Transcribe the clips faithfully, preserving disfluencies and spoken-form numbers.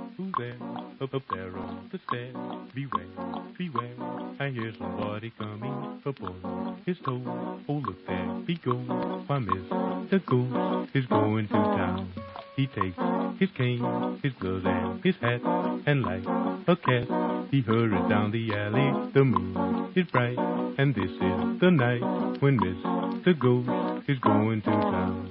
Who's there? Up, up there on the stairs. Beware, beware, I hear somebody coming up on his toe. Oh, look there he goes. Why, Mister Ghost is going to town. He takes his cane, his gloves, and his hat, and like a cat, he hurries down the alley. The moon is bright, and this is the night when Mister Ghost is going to town.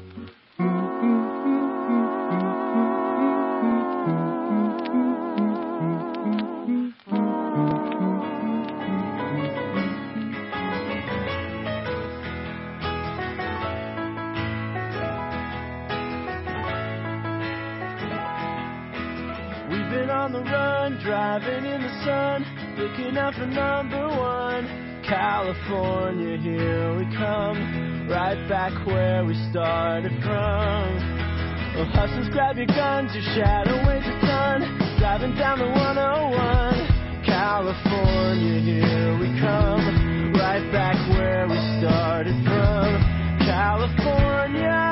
On the run, driving in the sun, looking out for number one. California, here we come, right back where we started from. Well, hustlers, grab your guns, your shadow weighs a ton, driving down the one oh one. California, here we come, right back where we started from. California.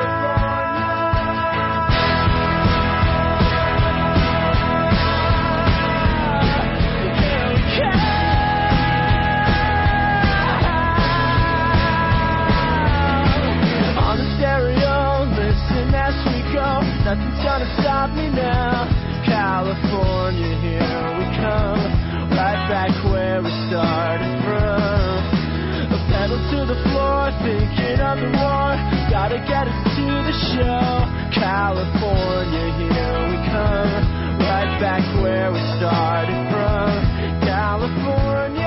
Nothing's gonna stop me now. California, here we come, right back where we started from. A pedal to the floor, thinking of the war, gotta get us to the show. California, here we come, right back where we started from. California.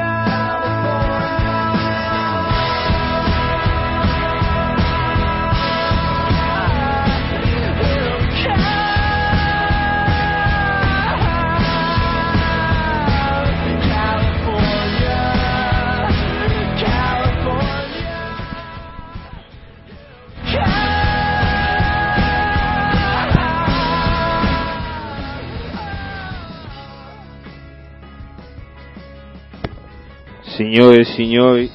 Signore e signori,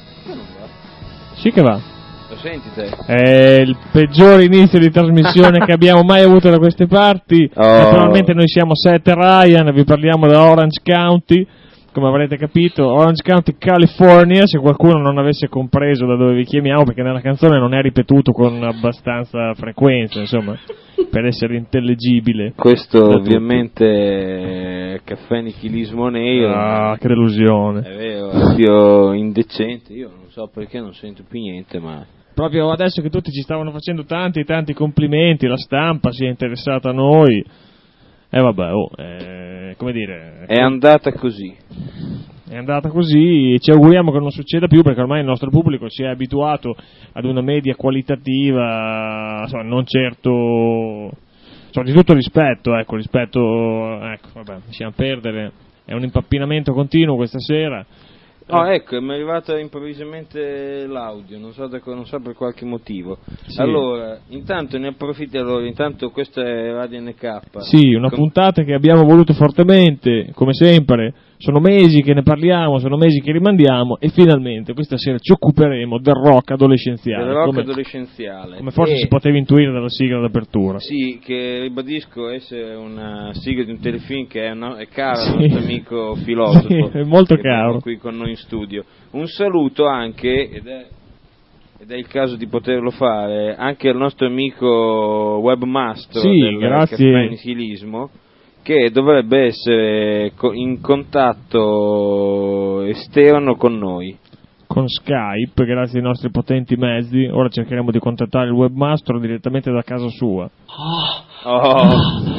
sì che va. lo senti te? È il peggiore inizio di trasmissione che abbiamo mai avuto da queste parti. Oh. Naturalmente noi siamo Seth e Ryan, vi parliamo da Orange County, come avrete capito, Orange County, California, se qualcuno non avesse compreso da dove vi chiamiamo, perché nella canzone non è ripetuto con abbastanza frequenza, insomma, per essere intellegibile. Questo ovviamente è caffè nichilismo nero. Ah, che delusione. È vero, è proprio indecente, io non so perché non sento più niente, ma... Proprio adesso che tutti ci stavano facendo tanti tanti complimenti, la stampa si è interessata a noi, e eh vabbè, oh, eh, come dire... È andata così. È andata così, ci auguriamo che non succeda più, perché ormai il nostro pubblico si è abituato ad una media qualitativa, insomma, non certo, insomma, di tutto rispetto, ecco, rispetto, ecco, vabbè, lasciamo perdere, è un impappinamento continuo questa sera. Oh, ecco, mi è arrivato improvvisamente l'audio, non so, da, non so per qualche motivo. Sì. Allora, intanto ne approfitto, allora, intanto questa è Radio N K. Sì, una Com- puntata che abbiamo voluto fortemente, come sempre, sono mesi che ne parliamo, sono mesi che rimandiamo, e finalmente questa sera ci occuperemo del rock adolescenziale. Del rock come, adolescenziale. Come forse e... si poteva intuire dalla sigla d'apertura. Sì, che ribadisco essere una sigla di un telefilm che è, una, è cara sì. al nostro amico filosofo. Sì, è molto caro. Qui con noi in studio. Un saluto anche, ed è, ed è il caso di poterlo fare, anche al nostro amico webmaster sì, del grazie. Caffè Nichilismo, che dovrebbe essere in contatto esterno con noi. Con Skype, grazie ai nostri potenti mezzi. Ora cercheremo di contattare il webmaster direttamente da casa sua. Oh. Oh.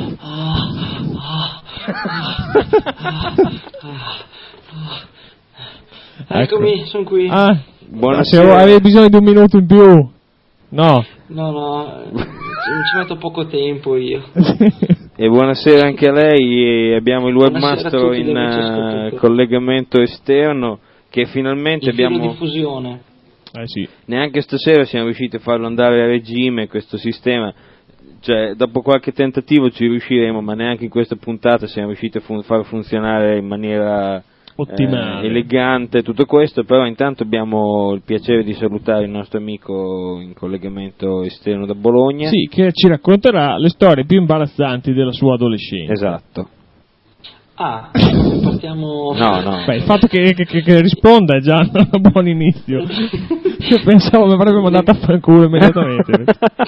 Eccomi, ecco. sono qui. Ah, buonasera. Avevi bisogno di un minuto in più? No. No, no, ci metto poco tempo io. E buonasera anche a lei, e abbiamo il webmaster in uh, collegamento esterno che finalmente in abbiamo... diffusione. Eh sì. Neanche stasera siamo riusciti a farlo andare a regime questo sistema, cioè dopo qualche tentativo ci riusciremo, ma neanche in questa puntata siamo riusciti a fun- far funzionare in maniera ottimale, eh, elegante, tutto questo, però intanto abbiamo il piacere di salutare il nostro amico in collegamento esterno da Bologna. Sì, che ci racconterà le storie più imbarazzanti della sua adolescenza. Esatto. Ah, partiamo... No, no. Beh, il fatto che, che, che risponda è già un buon inizio. Io pensavo mi avrebbe mandato a fanculo immediatamente.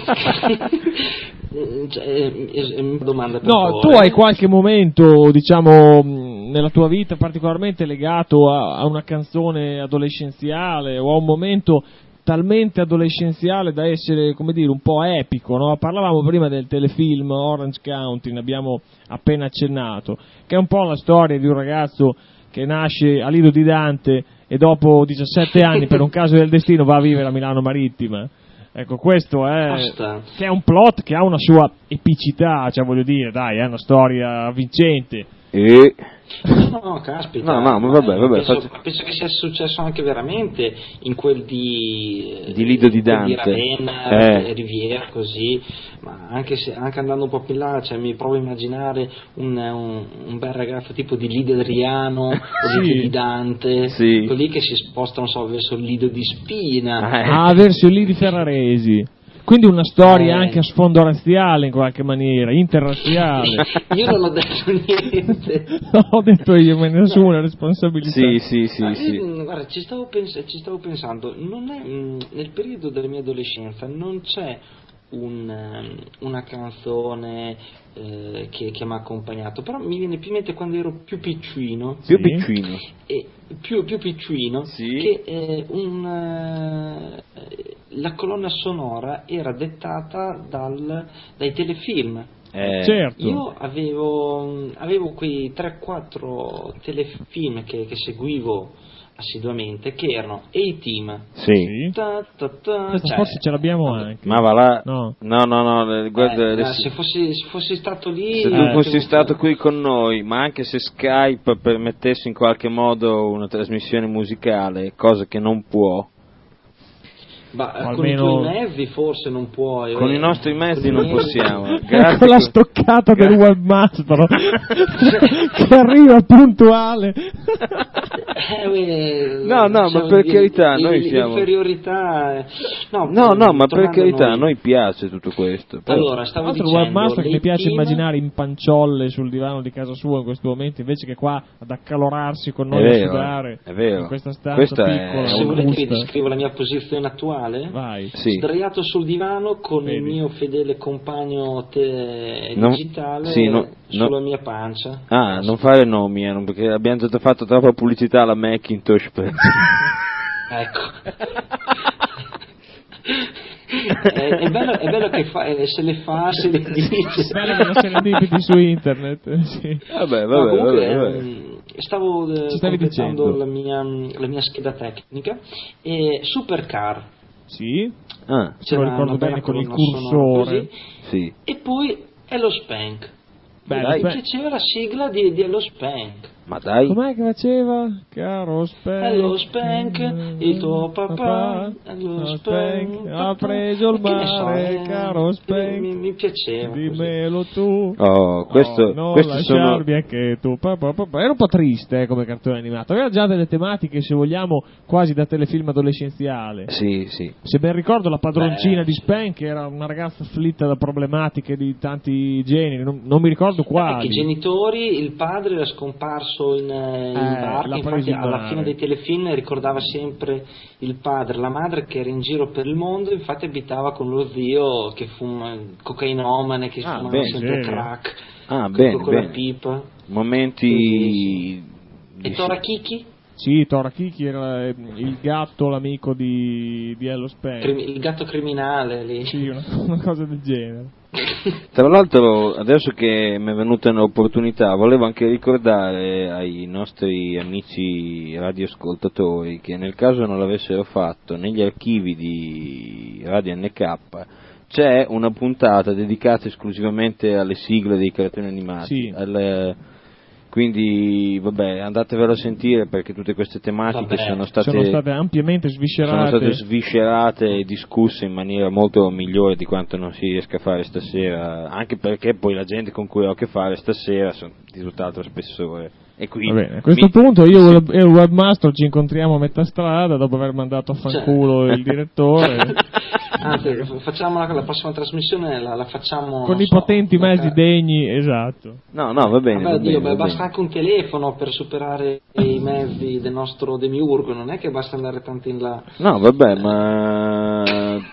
Cioè, è, è una domanda per No, favore. tu hai qualche momento, diciamo, nella tua vita particolarmente legato a, a una canzone adolescenziale o a un momento talmente adolescenziale da essere, come dire, un po' epico, no? Parlavamo prima del telefilm Orange County, ne abbiamo appena accennato, che è un po' la storia di un ragazzo che nasce a Lido di Dante e dopo diciassette anni per un caso del destino va a vivere a Milano Marittima. Ecco, questo è, Basta. che è un plot che ha una sua epicità, cioè voglio dire, dai, è una storia vincente. E... No, no, caspita. No, no, ma vabbè, vabbè, penso, faccio... penso che sia successo anche veramente in quel di... Di Lido di Dante. Di Ravenna, eh. Riviera, così, ma anche, se, anche andando un po' più in là, cioè, mi provo a immaginare un, un, un bel ragazzo tipo di Lido Adriano o di, Sì. di Dante, Sì. quelli che si spostano, so, verso il Lido di Spina. Eh. Ah, verso lì di Ferraresi. Quindi una storia Eh. anche a sfondo razziale in qualche maniera, interrazziale. Io non ho detto niente. No, ho detto io, me ne assumo la responsabilità. Sì, sì, sì, Ah, sì. io, guarda, ci stavo, pens- ci stavo pensando, non è, mh, nel periodo della mia adolescenza non c'è un, um, una canzone eh, che, che mi ha accompagnato, però mi viene più in mente quando ero più piccino, Più Sì. piccino. e, più, più piccino, Sì. che eh, un, eh, la colonna sonora era dettata dal, dai telefilm. Eh, Certo. Io avevo, avevo quei tre quattro telefilm che, che seguivo assiduamente, che erano A-Team. Sì. Sì. Ta, ta, ta, Questa cioè, forse ce l'abbiamo vabbè, anche. Ma va là. No. No, no, no, guarda, eh, adesso- se, fossi, se fossi stato lì... se tu eh, fossi potevo- stato qui con noi, ma anche se Skype permettesse in qualche modo una trasmissione musicale, cosa che non può, Ma O con almeno- i tuoi mezzi forse non puoi. con eh, i nostri mezzi con i non mezzi- possiamo. Ecco Grazie la co- stoccata del Gra- webmastro che arriva puntuale. Eh, beh, No, no, cioè, ma per l- carità, l- noi l- siamo- L'inferiorità... eh, No, No, no, ma per tornando a carità, a noi. noi piace tutto questo. però- Allora, stavo Tra l'altro il dicendo... webmaster che mi piace l'A-Team- immaginare in panciolle sul divano di casa sua in questo momento, invece che qua ad accalorarsi con È noi a vero, sudare è vero. in questa stanza Questa è- piccola, Se volete vi angusta. descrivo la mia posizione attuale. Vai. Sì. Sdraiato sul divano con Vedi. il mio fedele compagno te- Non- digitale sì, no- sulla no- mia pancia. Ah, non fare nomi, eh, non- perché abbiamo già fatto troppa pubblicità alla Macintosh. Per... Ecco. è, è, bello, è bello che fa, eh, se le fa, se le dice. Bello che lo serendipiti su internet. eh, Sì. Vabbè, Ma vabbè, comunque, vabbè, vabbè. ehm, stavo eh, Ci stavi completando dicendo. la mia, la mia scheda tecnica e Supercar. Sì, Ah, se lo C'era ricordo una bella bene con il colonna sonora cursore. così. sì. E poi Hello Spank. Beh, Dai. Mi Spank- piaceva la sigla di, di Hello Spank. Ma dai. Com'è che faceva? Caro Spank. Hello Spank, il tuo papà, Hello Spank, ha preso il che ne so, mare, eh, caro Spank. Mi, mi piaceva. così. Dimmelo tu. Oh, questo, Oh, non questi sono... lasciarmi anche tu. Pa, pa, pa, pa. Era un po' triste eh, come cartone animato. Aveva già delle tematiche, se vogliamo, quasi da telefilm adolescenziale. Sì, sì. Se ben ricordo, la padroncina Beh. di Spank era una ragazza afflitta da problematiche di tanti generi, non, non mi ricordo Perché quali. i genitori, il padre era scomparso in, eh, in Eh, barca, l'ha preso infatti in alla mare. fine dei telefilm ricordava sempre il padre, la madre che era in giro per il mondo, infatti abitava con lo zio che fuma cocainomane, che Ah, fumava bene, sempre sì. crack, Ah, con, bene, con la bene. pipa. Momenti... E di- Tora Kiki? Sì, Tora Kiki era eh, il gatto, l'amico di, di Hello Spank. Crimi- il gatto criminale lì. Sì, una, una cosa del genere. Tra l'altro, adesso che mi è venuta un'opportunità, volevo anche ricordare ai nostri amici radioascoltatori che nel caso non l'avessero fatto, negli archivi di Radio N K c'è una puntata dedicata esclusivamente alle sigle dei cartoni animati, Sì. al- quindi vabbè, andatevelo a sentire, perché tutte queste tematiche Vabbè, sono state, sono state ampiamente sono sviscerate. state sviscerate e discusse in maniera molto migliore di quanto non si riesca a fare stasera, anche perché poi la gente con cui ho a che fare stasera sono di tutt'altro spessore. E quindi, Va bene, a questo mi... punto io e il webmaster ci incontriamo a metà strada dopo aver mandato a fanculo Cioè. il direttore. Anzi, facciamo la, la prossima trasmissione la, la facciamo Con non i so, potenti da- mezzi degni, esatto. No, no, va bene, Vabbè, va Dio, bene, beh, va basta bene. anche un telefono per superare i mezzi del nostro demiurgo, non è che basta andare tanto in là. No, vabbè, ma...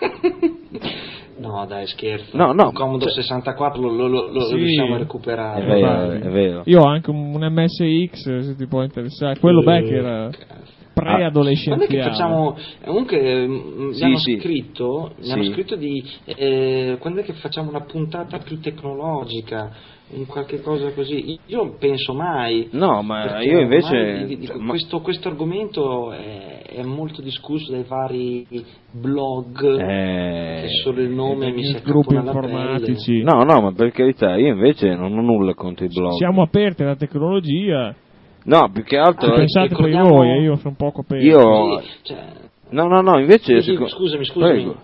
No, dai, scherzo. No, no, Un Commodore cioè- sessantaquattro lo, lo, lo Sì. riusciamo a È recuperare. vero, è vero. Io ho anche un, un M S X, se ti può interessare. Quello Eh, beh che era cazzo. preadolescenziale. Quando è che facciamo, comunque mh, mi Sì, hanno sì. scritto, mi Sì. hanno scritto di eh, quando è che facciamo una puntata più tecnologica, un qualche cosa così. Io penso mai. No, ma perché io invece... ormai di- di- cioè, ma- questo, questo argomento è, è molto discusso dai vari blog, Eh, che solo il nome mi si gruppi accapona la pelle. informatici. No, no, ma per carità, io invece non ho nulla contro i blog. Siamo aperti alla tecnologia. No, più che altro... Ah, Pensate poi ricordiamo- voi, eh, io sono poco aperto. Io... Sì, cioè, No, no, no, invece... Sì, seco- scusami, scusami. Prego.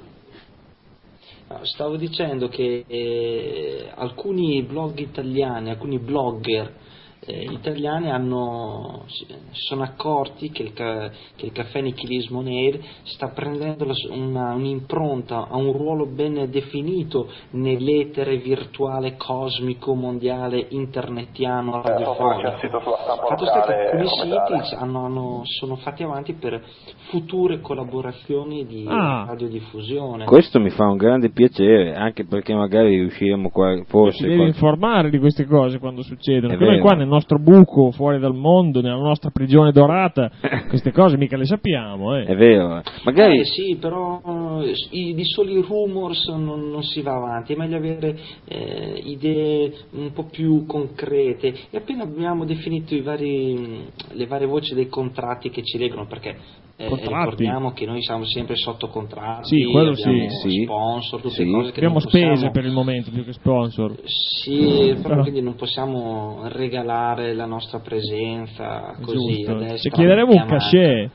No, stavo dicendo che eh, alcuni blog italiani, alcuni blogger eh, italiani hanno, si sono accorti che il, ca- che il caffè Nichilismo Nere sta prendendo la s- una, un'impronta, ha un ruolo ben definito nell'etere virtuale cosmico mondiale internetiano radiofonico. Fatto sta che alcuni siti hanno, hanno- sono fatti avanti per future collaborazioni di Ah. radiodiffusione. Questo mi fa un grande piacere, anche perché magari riusciremo qua, Ci forse... devi qual- informare di queste cose quando succedono. È Perché noi vero. qua nel nostro buco, fuori dal mondo, nella nostra prigione dorata, queste cose mica le sappiamo, eh. È vero, magari... Eh sì, però eh, i- di soli rumors non, non si va avanti, è meglio avere eh, idee un po' più concrete. E appena abbiamo definito i vari, le varie voci dei contratti che ci legano, perché eh, Contratti? ricordiamo che noi siamo sempre sotto contratti, Sì, quello abbiamo sì. Sì. sponsor, tutte Sì. cose che Abbiamo non possiamo... spese per il momento più che sponsor. Sì, però Però- quindi non possiamo regalare la nostra presenza così Giusto. a destra. Ci chiederemo un chiamata. cachet.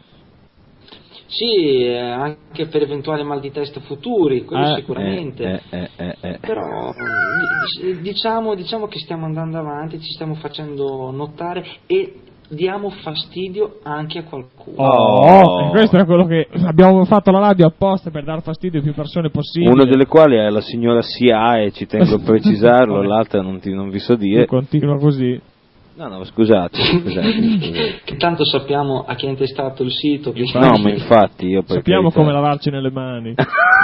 Sì, eh, anche per eventuali mal di testa futuri, quello Eh, sicuramente. Eh, eh, eh, eh. Però eh, di- diciamo, diciamo che stiamo andando avanti, ci stiamo facendo notare e diamo fastidio anche a qualcuno. Oh, e questo è quello che abbiamo fatto la radio apposta per dar fastidio a più persone possibili. Una delle quali è la signora C A e ci tengo a precisarlo, l'altra non, ti, non vi so dire. Continua così. No, no, scusate, scusate, scusate. Che tanto sappiamo a chi ha intestato il sito. che- No, ma infatti io per Sappiamo carità- come lavarci nelle mani.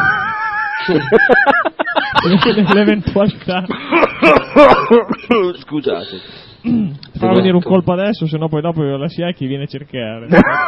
L'eventualità. Scusate. Fa venire un colpo adesso, se no poi dopo la S I A chi viene a cercare.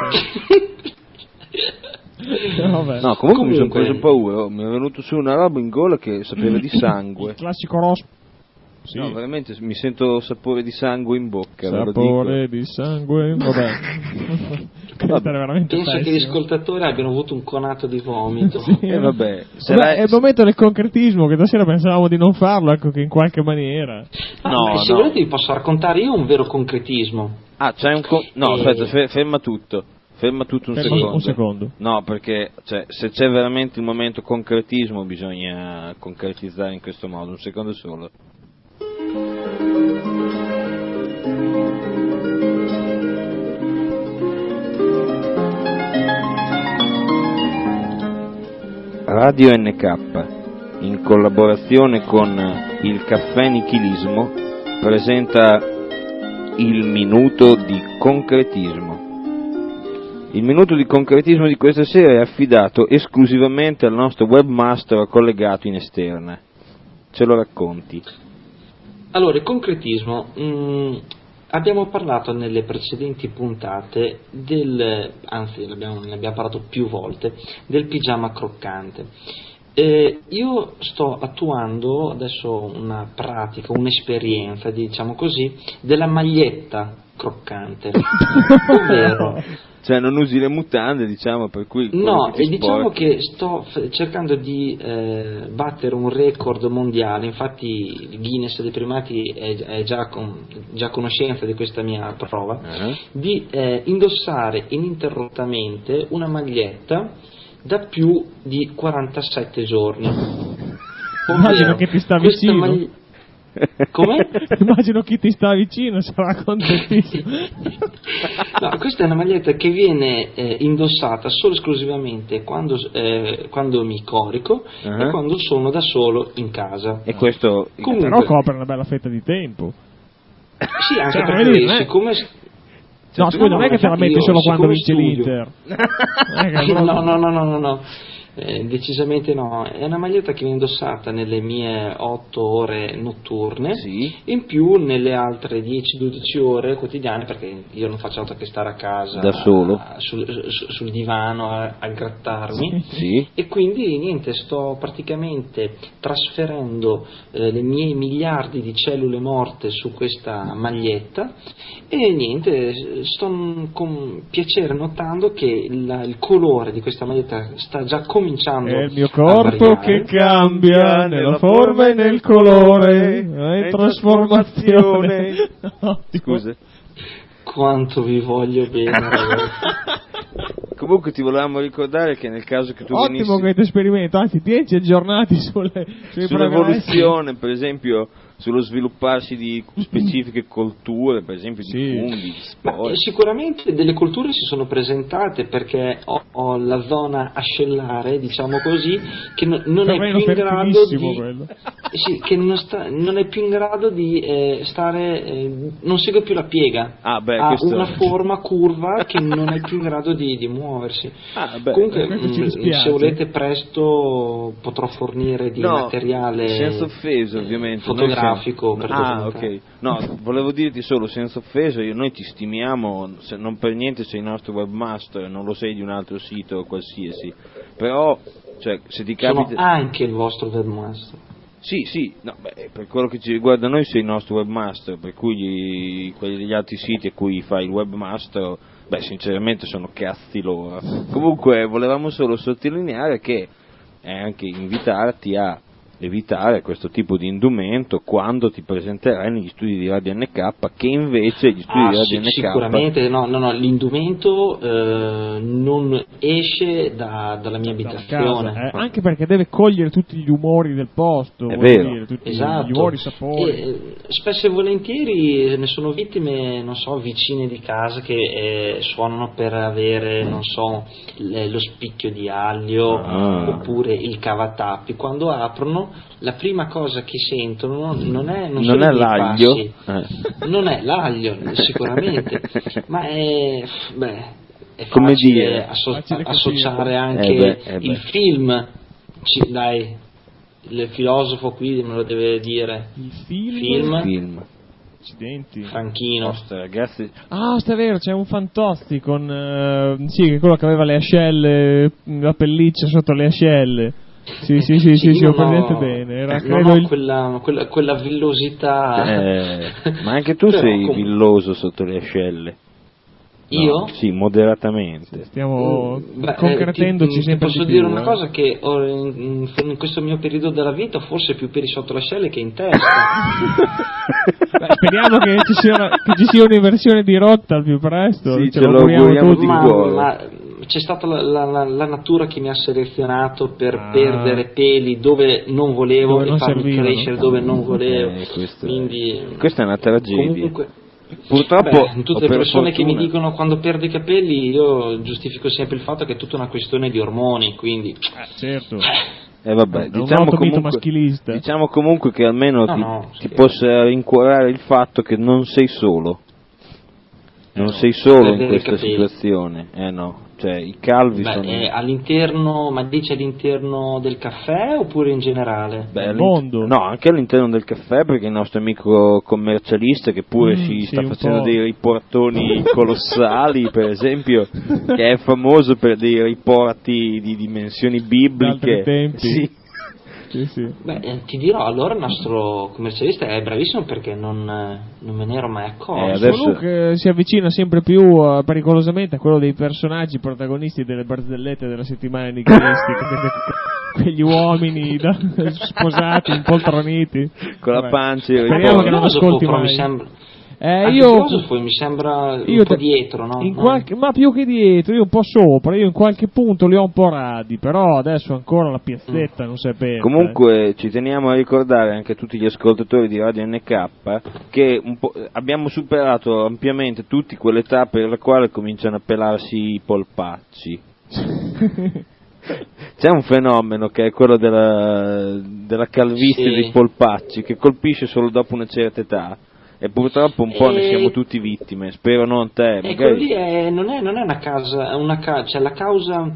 Vabbè. No, comunque, mi sono Comunque- preso paura, mi è venuto su una roba in gola che sapeva di sangue. Il classico rospo. Sì. No, veramente mi sento sapore di sangue in bocca, ve lo Sapore dico. di sangue. Vabbè. Questo era veramente Penso che gli pessimo. ascoltatori abbiano avuto un conato di vomito. Sì. E vabbè, se Vabbè, la- è il momento del concretismo, che stasera pensavamo di non farlo, ecco che in qualche maniera. Ah, No, ma se no. volete vi posso raccontare io un vero concretismo. Ah, c'hai un co- No, Eh. aspetta, fe- ferma tutto. Ferma tutto un Ferma secondo. un secondo. No, perché cioè, se c'è veramente il momento concretismo bisogna concretizzare in questo modo. Un secondo solo. Radio N K, in collaborazione con il Caffè Nichilismo, presenta il minuto di concretismo. Il minuto di concretismo di questa sera è affidato esclusivamente al nostro webmaster collegato in esterna. Ce lo racconti? Allora, il concretismo. mm, abbiamo parlato nelle precedenti puntate del, anzi ne abbiamo, ne abbiamo parlato più volte, del pigiama croccante. Eh, io sto attuando adesso una pratica, un'esperienza, diciamo così, della maglietta croccante, ovvero cioè non usi le mutande, diciamo, per cui no, che e diciamo sporchi. che sto f- cercando di eh, battere un record mondiale. Infatti il Guinness dei primati è, è già, con, già a conoscenza di questa mia prova, Uh-huh. di eh, indossare ininterrottamente una maglietta da più di quarantasette giorni. Immagino che ti sta questa vicino. magli- Come? Immagino chi ti sta vicino sarà contentissimo. No, questa è una maglietta che viene eh, indossata solo esclusivamente quando, eh, quando mi corico Uh-huh. e quando sono da solo in casa. E questo Comunque- Però copre una bella fetta di tempo. Sì, anche Cioè, perché voglio dire, non è- siccome... No, scusa, non è che te la infatti metti io, solo quando siccome vince studio- l'Inter. Non è che- No, no, no, no, no, no. Eh, decisamente no, è una maglietta che viene indossata nelle mie otto ore notturne, Sì. in più nelle altre dieci dodici ore quotidiane, perché io non faccio altro che stare a casa Da solo? a- sul, su- sul divano a, a grattarmi. Sì. E quindi niente, sto praticamente trasferendo eh, le mie miliardi di cellule morte su questa maglietta e niente, sto mm, con piacere notando che il, il colore di questa maglietta sta già cominciando È il mio a corpo variare. che cambia nella forma e nel colore, è trasformazione. Ottimo. Scusa. Quanto vi voglio bene, ragazzi. Comunque ti volevamo ricordare che nel caso che tu Ottimo venissi questo esperimento, anzi tienci aggiornati sulle, sui progressi. sull'evoluzione, per esempio sullo svilupparsi di specifiche colture, per esempio di Sì. funghi, di Ma spori. eh, sicuramente delle colture si sono presentate, perché ho, ho la zona ascellare, diciamo così, che no- non è Terreno più in grado fertilissimo di quello. eh sì, che non, sta- non è più in grado di eh, stare, eh, non segue più la piega, Ah, beh, ha questo- una forma curva che non è più in grado di, di muoversi. Ah, beh, Comunque, questo ci mh, dispiace. se volete presto potrò fornire di No, materiale senza offesa, ovviamente. Noi fotografico siamo- per Ah, documentare. ok. No, volevo dirti solo, senza offesa, io- noi ti stimiamo, se non per niente sei il nostro webmaster, non lo sei di un altro sito qualsiasi. Però, cioè, se ti Sono capita... anche il vostro webmaster. Sì, sì, no, beh, per quello che ci riguarda noi sei il nostro webmaster, per cui gli- quelli degli altri siti a cui fai il webmaster, beh, sinceramente sono cazzi loro. Comunque, volevamo solo sottolineare che è anche invitarti a evitare questo tipo di indumento quando ti presenterai negli studi di Radio N K, che invece gli studi Ah, di Radio sì, N K... sicuramente, no, no, no, l'indumento eh, non esce da- dalla mia Dalla abitazione. casa, eh, anche perché deve cogliere tutti gli umori del posto, È voglio vero. dire, tutti Esatto. gli umori, i sapori. E, eh, spesso e volentieri ne sono vittime, non so, vicine di casa che eh, suonano per avere, non so, le- lo spicchio di aglio Ah. oppure il cavatappi. Quando aprono, la prima cosa che sentono non è, non Non sono è i miei l'aglio? passi, Eh. non è l'aglio sicuramente, ma è, beh, è Come facile, dire? asso- Facile associare capire. anche Eh beh, eh beh. il film. Ci- dai, il filosofo qui me lo deve dire. Il film, Film. Film. Accidenti. Franchino. Nostra, ragazzi, Ah, sta vero, c'è un Fantozzi con eh, sì, che è quello che aveva le ascelle, la pelliccia sotto le ascelle. Sì, sì, sì, sì, sì, io ho presente no- bene. Era non credo ho il quella, quella, quella villosità. eh, ma anche tu Però, sei com- villoso sotto le ascelle. No, Io? Sì, moderatamente. stiamo Mm, beh, concretendoci eh, ti- sempre ti posso di dire più, una eh. cosa, che ho in, in questo mio periodo della vita ho forse più peli sotto l'ascelle che in testa. Beh, speriamo che ci, sia una, che ci sia un'inversione di rotta al più presto. Sì, ce ce lo lo auguriamo auguriamo tutti. di ma, cuore. ma c'è stata la, la- la- la natura che mi ha selezionato per Ah. perdere peli dove non volevo Dove e non farli servivano. crescere dove non volevo. Eh, questo è- Quindi, questa è una tragedia. comunque, Purtroppo, beh, tutte o le per persone che mi fortuna- dicono quando perdo i capelli, io giustifico sempre il fatto che è tutta una questione di ormoni, quindi Eh, certo. Eh vabbè, È un diciamo noto mito comunque, maschilista. diciamo comunque che almeno No, ti, no, ti scherzo. possa rincuorare il fatto che non sei solo. Non no, sei solo in perdere i questa capelli. situazione. Eh no, cioè i calvi Beh, sono... eh, all'interno, ma dice all'interno del caffè oppure in generale? Beh, Al all'inter- mondo. No, anche all'interno del caffè, perché il nostro amico commercialista che pure Mm, si sì, sta un facendo po'. dei riportoni colossali, per esempio, che è famoso per dei riporti di dimensioni bibliche. D'altri tempi. Sì. Sì, sì. Beh, eh, ti dirò, allora il nostro commercialista è bravissimo perché non, non me ne ero mai accorto. Eh, adesso- Luke si avvicina sempre più uh, pericolosamente a quello dei personaggi protagonisti delle barzellette della settimana nichilistica, que- quegli uomini da- sposati, impoltroniti. Con la Vabbè. pancia. Speriamo che non Filosofo, ascolti però, mai. mi sembra, Eh, anche io, filosofo mi sembra un io po' te- dietro, no? in No? qualche, ma più che dietro, io un po' sopra, io in qualche punto li ho un po' radi, però adesso ancora la piazzetta non si è aperta. Comunque ci teniamo a ricordare anche a tutti gli ascoltatori di Radio N K che un po', abbiamo superato ampiamente tutti quell'età per la quale cominciano a pelarsi i polpacci. C'è un fenomeno che è quello della, della calvizie Sì. dei polpacci che colpisce solo dopo una certa età e purtroppo un po' ne E- siamo tutti vittime, spero non te, Ecco, magari. lì è, non, è, non è una causa, una ca- cioè la causa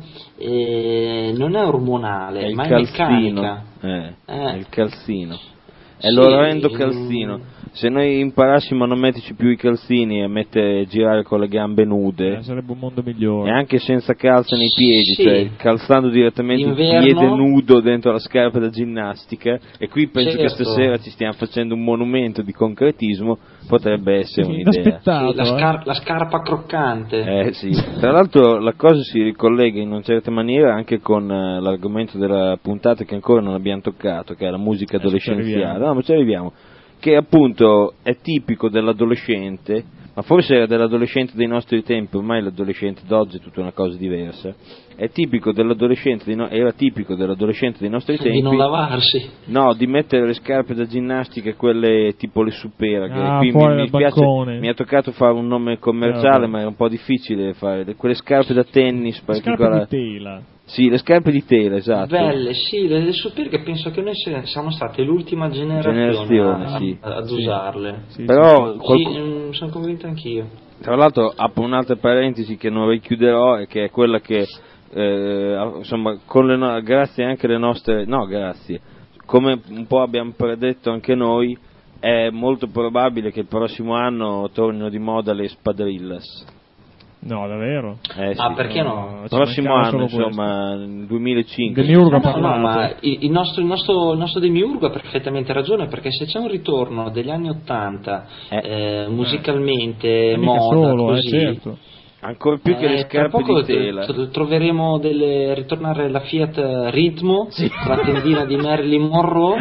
eh, non è ormonale, È il ma è calzino, meccanica. eh, Eh. è il calzino, è Sì, l'orrendo mm. calzino. Se noi imparassimo a non metterci più i calzini e a mettere, girare con le gambe nude Eh, sarebbe un mondo migliore. e anche senza calza nei piedi, Sì. cioè calzando direttamente D'inverno- il piede nudo dentro la scarpa da ginnastica, e qui penso che Certo. stasera ci stiamo facendo un monumento di concretismo, potrebbe essere un'idea. Inaspettato, Sì, la, eh. scar- la scarpa croccante. Eh sì, tra l'altro la cosa si ricollega in una certa maniera anche con eh, l'argomento della puntata che ancora non abbiamo toccato, che è la musica Adesso ci adolescenziale. arriviamo. No, ma ci arriviamo. Che appunto è tipico dell'adolescente, ma forse era dell'adolescente dei nostri tempi, ormai l'adolescente d'oggi è tutta una cosa diversa. È tipico dell'adolescente dei no- era tipico dell'adolescente dei nostri tempi. Di non lavarsi. No, di mettere le scarpe da ginnastica, quelle tipo le supera, che Ah, qui fuori mi, mi dal spiace, balcone. mi ha toccato fare un nome commerciale, Eh, ma è un po' difficile fare, le- quelle scarpe da tennis Scarpe particolari. di tela. Sì, le scarpe di tela, esatto. Belle, sì, le, le superiori che penso che noi se- siamo state l'ultima generazione, Generazione, a- sì. a- ad Sì. usarle. Sì, Però Sì, qualcu- mm, sono convinto anch'io. tra l'altro apro un'altra parentesi che non richiuderò, e che è quella che eh, insomma con le no- grazie anche alle nostre, no grazie, come un po' abbiamo predetto anche noi, è molto probabile che il prossimo anno tornino di moda le spadrillas. No, davvero? Eh, Ah, sì. perché no? No, Il ci prossimo mancava anno, solo insomma, nel duemilacinque. Demiurgo ha No, no, parlato. ma il, il nostro, il, nostro, il nostro Demiurgo ha perfettamente ragione, perché se c'è un ritorno degli anni Ottanta, Eh. eh, musicalmente, E mica moda, solo, così, eh, certo. Ancora più che le eh, tra scarpe poco di tela. tro- troveremo delle, ritornare la Fiat Ritmo, la tendina di Marilyn Monroe,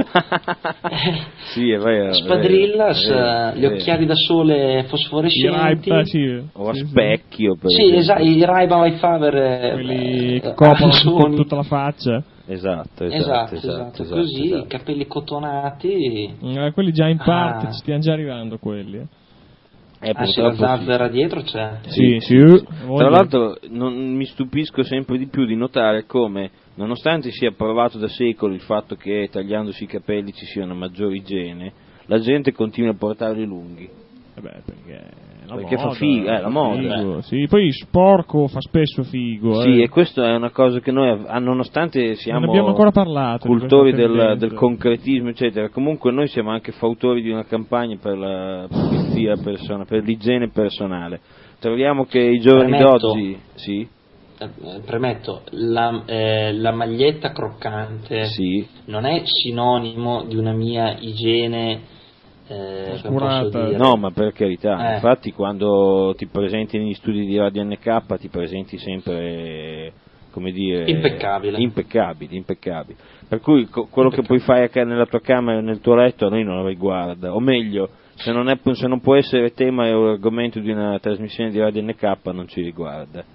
Sì, è vero. è Spadrillas, vero, è vero, eh, gli è vero. occhiali da sole I fosforescenti. Rai- eh, sì. O a Sì, sì. specchio, per Sì, esempio. esatto, i Ray-Ban Life eh, Quelli eh, che coprono tutto- arancioni. tutta la faccia. Esatto, esatto, Esatto, esatto, esatto, esatto, così, esatto. i capelli cotonati. Eh, quelli già in parte Ah. ci stiamo già arrivando quelli. Eh. Eh, Ah sì, la purtroppo sì. zazzera dietro c'è. Sì, sì. Tra voglio- l'altro non, mi stupisco sempre di più di notare come, nonostante sia provato da secoli il fatto che tagliandosi i capelli ci sia una maggiore igiene, la gente continua a portarli lunghi. Eh beh, perché è la Perché fa moda, figo, eh, la fa moda. figo. Sì, poi sporco fa spesso figo. Sì, eh. e questa è una cosa che noi, av- ah, nonostante Non siamo abbiamo ancora parlato. di cultori questa del, tendenza. del concretismo, eccetera, comunque noi siamo anche fautori di una campagna per la pulizia persona, per l'igiene personale. Troviamo che i giovani Premetto. d'oggi, sì, Eh, eh, premetto, la, eh, la maglietta croccante sì, non è sinonimo di una mia igiene eh, come Oscurata. posso dire? no, ma per carità, Eh. infatti quando ti presenti negli studi di Radio N K ti presenti sempre, come dire, Impeccabile. impeccabili, impeccabili. Per cui co- quello che poi fai a ca- nella tua camera, nel tuo letto, a noi non riguarda, o meglio, se non, è, se non può essere tema o argomento di una trasmissione di Radio N K non ci riguarda.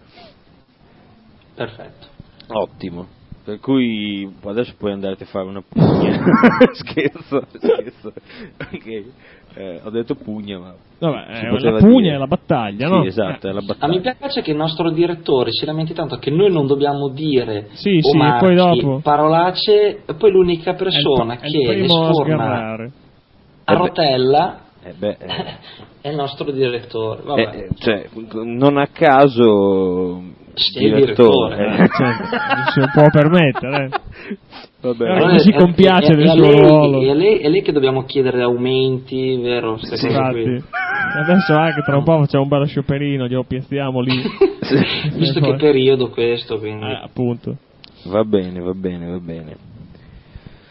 Perfetto. Ottimo. Per cui adesso puoi andarti a fare una pugna. scherzo, scherzo. Ok. Eh, ho detto pugna, ma Vabbè, si eh, poteva la pugna dire. è la battaglia, Sì, no? esatto, è la A battaglia. me piace che il nostro direttore si lamenti tanto che noi non dobbiamo dire Sì, o sì, marchi, poi dopo. parolacce, e poi l'unica È il- persona è il che le primo a sforna sgarrare. a rotella Eh beh, eh, è il nostro direttore. Vabbè. eh, eh, cioè, non a caso Sì, il direttore, eh. Eh, certo, non se lo può permettere. eh. Vabbè, Allora, Allora, che si è- compiace è- del è a suo lei- ruolo. È a, lei, è lei che dobbiamo chiedere aumenti, vero? Queste cose Infatti, qui. adesso anche tra un po' facciamo un bello scioperino, glielo piazziamo lì. Visto Eh, che poi- periodo questo, quindi. Eh, appunto. va bene, va bene, va bene.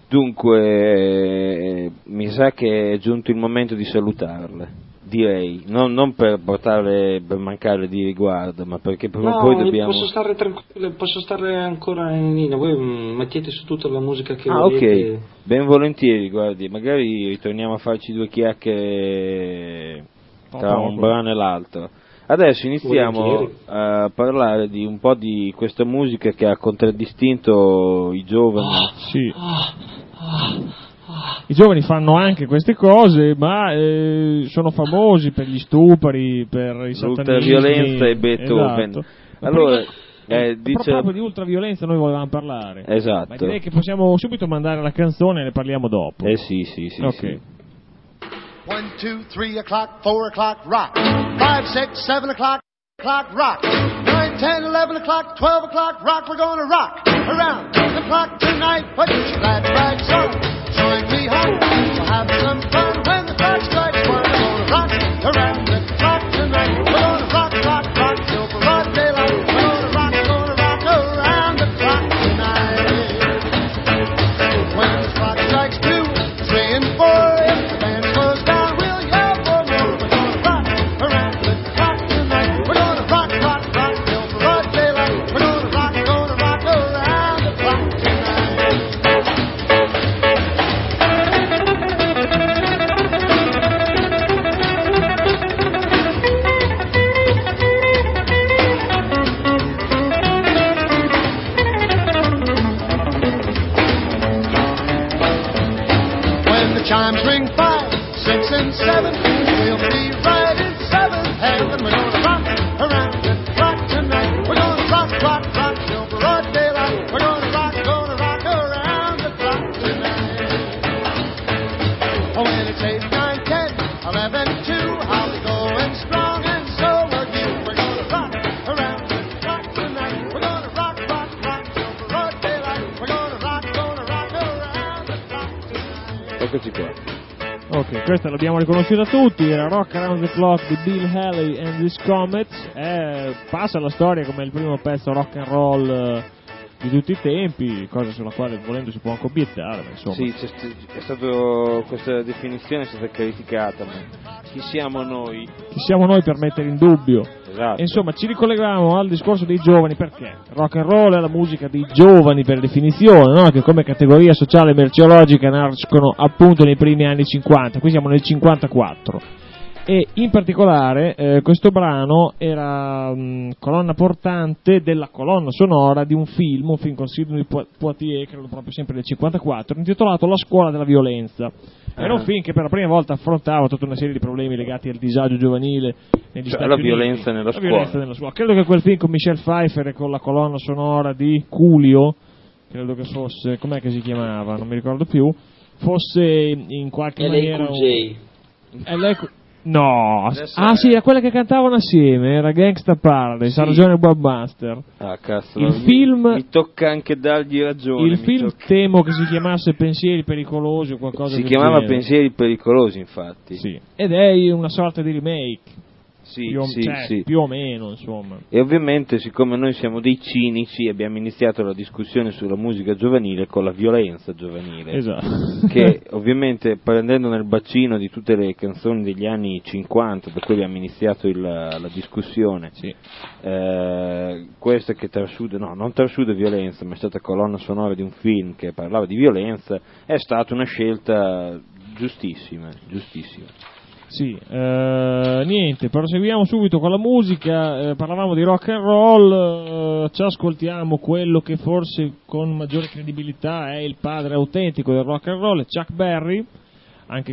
Dunque, eh, mi sa che è giunto il momento di salutarle. Direi, non, non per portarle, per mancare di riguardo, ma perché prima o No, poi dobbiamo... posso stare tranquillo, posso stare ancora in linea, voi mm, mettete su tutta la musica che Ah, volete. ok, ben volentieri, guardi, magari ritorniamo a farci due chiacchiere tra un brano e l'altro. Adesso iniziamo Volentieri. a parlare di un po' di questa musica che ha contraddistinto i giovani. Sì. Ah, ah. I giovani fanno anche queste cose, ma eh, sono famosi per gli stupri, per i satanismi. L'ultraviolenza e Beethoven. Esatto. Allora, prima, eh, dice... proprio di ultraviolenza noi volevamo parlare. Esatto. Ma direi che possiamo subito mandare la canzone e ne parliamo dopo. Eh sì, sì, sì. Ok. Sì. One, two, three o'clock, four o'clock, rock. Five, six, seven o'clock, clock, rock. Nine, ten, eleven o'clock, twelve o'clock, rock. We're gonna rock around the clock tonight. Put your glad rags on. Join me home. We'll have some fun when the clock strikes one. We're gonna rock around the clock tonight. We're gonna rock, rock, rock till broad daylight. We're gonna rock, gonna rock around the clock tonight. When the clock strikes two, three, and four, if the band slows down, we'll yell for more. We're gonna rock around the clock tonight. We're gonna rock, rock, rock till broad daylight. We're gonna rock, gonna rock around the clock tonight. When the chimes ring five, six, and seven, we'll be right in seventh heaven. We're gonna rock around the clock tonight. We're gonna rock, rock, rock till broad daylight. We're gonna rock, gonna rock around the clock tonight. Oh, when it's eight, nine, ten, eleven, two, how we going strong, and so are you. We're gonna rock around the clock tonight. We're gonna rock, rock, rock till broad daylight. We're gonna rock, gonna rock around the clock tonight. Eccoci qua. Ok, questa l'abbiamo riconosciuta tutti, era Rock Around the Clock di Bill Haley and His Comets, eh, passa alla storia come il primo pezzo rock and roll eh, di tutti i tempi, cosa sulla quale volendo si può anche obiettare, ma insomma. Sì, c'è st- è stato, questa definizione è stata criticata, ma chi siamo noi? Chi siamo noi per mettere in dubbio? Esatto. E insomma, ci ricolleghiamo al discorso dei giovani, perché rock and roll è la musica dei giovani per definizione, no? Che come categoria sociale merceologica nascono appunto nei primi anni cinquanta, qui siamo nel cinquantaquattro. E in particolare eh, questo brano era mh, colonna portante della colonna sonora di un film, un film con Sidney Poitier, credo proprio sempre del cinquantaquattro, intitolato La scuola della violenza. Era un film che per la prima volta affrontava tutta una serie di problemi legati al disagio giovanile negli Cioè, Stati la Uniti. violenza nella la scuola. violenza nella scuola. Credo che quel film con Michelle Pfeiffer e con la colonna sonora di Coolio, credo che fosse, com'è che si chiamava, non mi ricordo più, fosse in qualche L A maniera... Cool J. un- L A Cool- No, Adesso ah è- sì, era quella che cantavano assieme, era Gangsta Paradise, Sì. ha ragione Webmaster. Ah, cazzo, Il mi, film- mi tocca anche dargli ragione. Il mi film tocca- temo che si chiamasse Pensieri pericolosi o qualcosa si del chiamava genere. Pensieri pericolosi, infatti. Sì. Ed è una sorta di remake, Sì, più, o- sì, cioè, sì. più o meno, insomma. E ovviamente, siccome noi siamo dei cinici, abbiamo iniziato la discussione sulla musica giovanile con la violenza giovanile. Esatto. Che ovviamente, prendendo nel bacino di tutte le canzoni degli anni cinquanta, da cui abbiamo iniziato il, la discussione, Sì. eh, questa che trasuda, no, non trasuda violenza, ma è stata colonna sonora di un film che parlava di violenza, è stata una scelta giustissima, giustissima. Sì, eh, niente, proseguiamo subito con la musica, eh, parlavamo di rock and roll, eh, ci ascoltiamo quello che forse con maggiore credibilità è il padre autentico del rock and roll, Chuck Berry, anche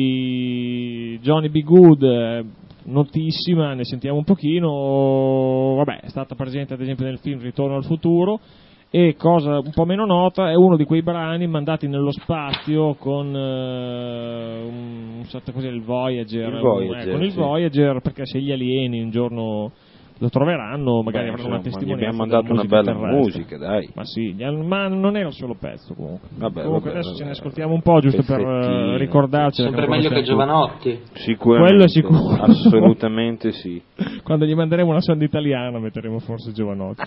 qui Johnny B. Good, eh, notissima, ne sentiamo un pochino, vabbè, è stata presente ad esempio nel film Ritorno al futuro, e cosa un po' meno nota è uno di quei brani mandati nello spazio con uh, un, un certo cos'è, il Voyager, Il Voyager, eh, con il sì. Voyager, perché se gli alieni un giorno lo troveranno magari Beh, avranno una insomma, gli testimonianza abbiamo della mandato una musica bella terrestre. musica, dai. Ma sì, gli han- ma non era il solo pezzo comunque. Vabbè, comunque vabbè, adesso vabbè. ce ne ascoltiamo un po' giusto per uh, Pezzettino. ricordarci. Sempre meglio che Giovanotti. Sicuramente. Quello è sicuro. Assolutamente sì. Quando gli manderemo una sonda italiana metteremo forse Giovanotti.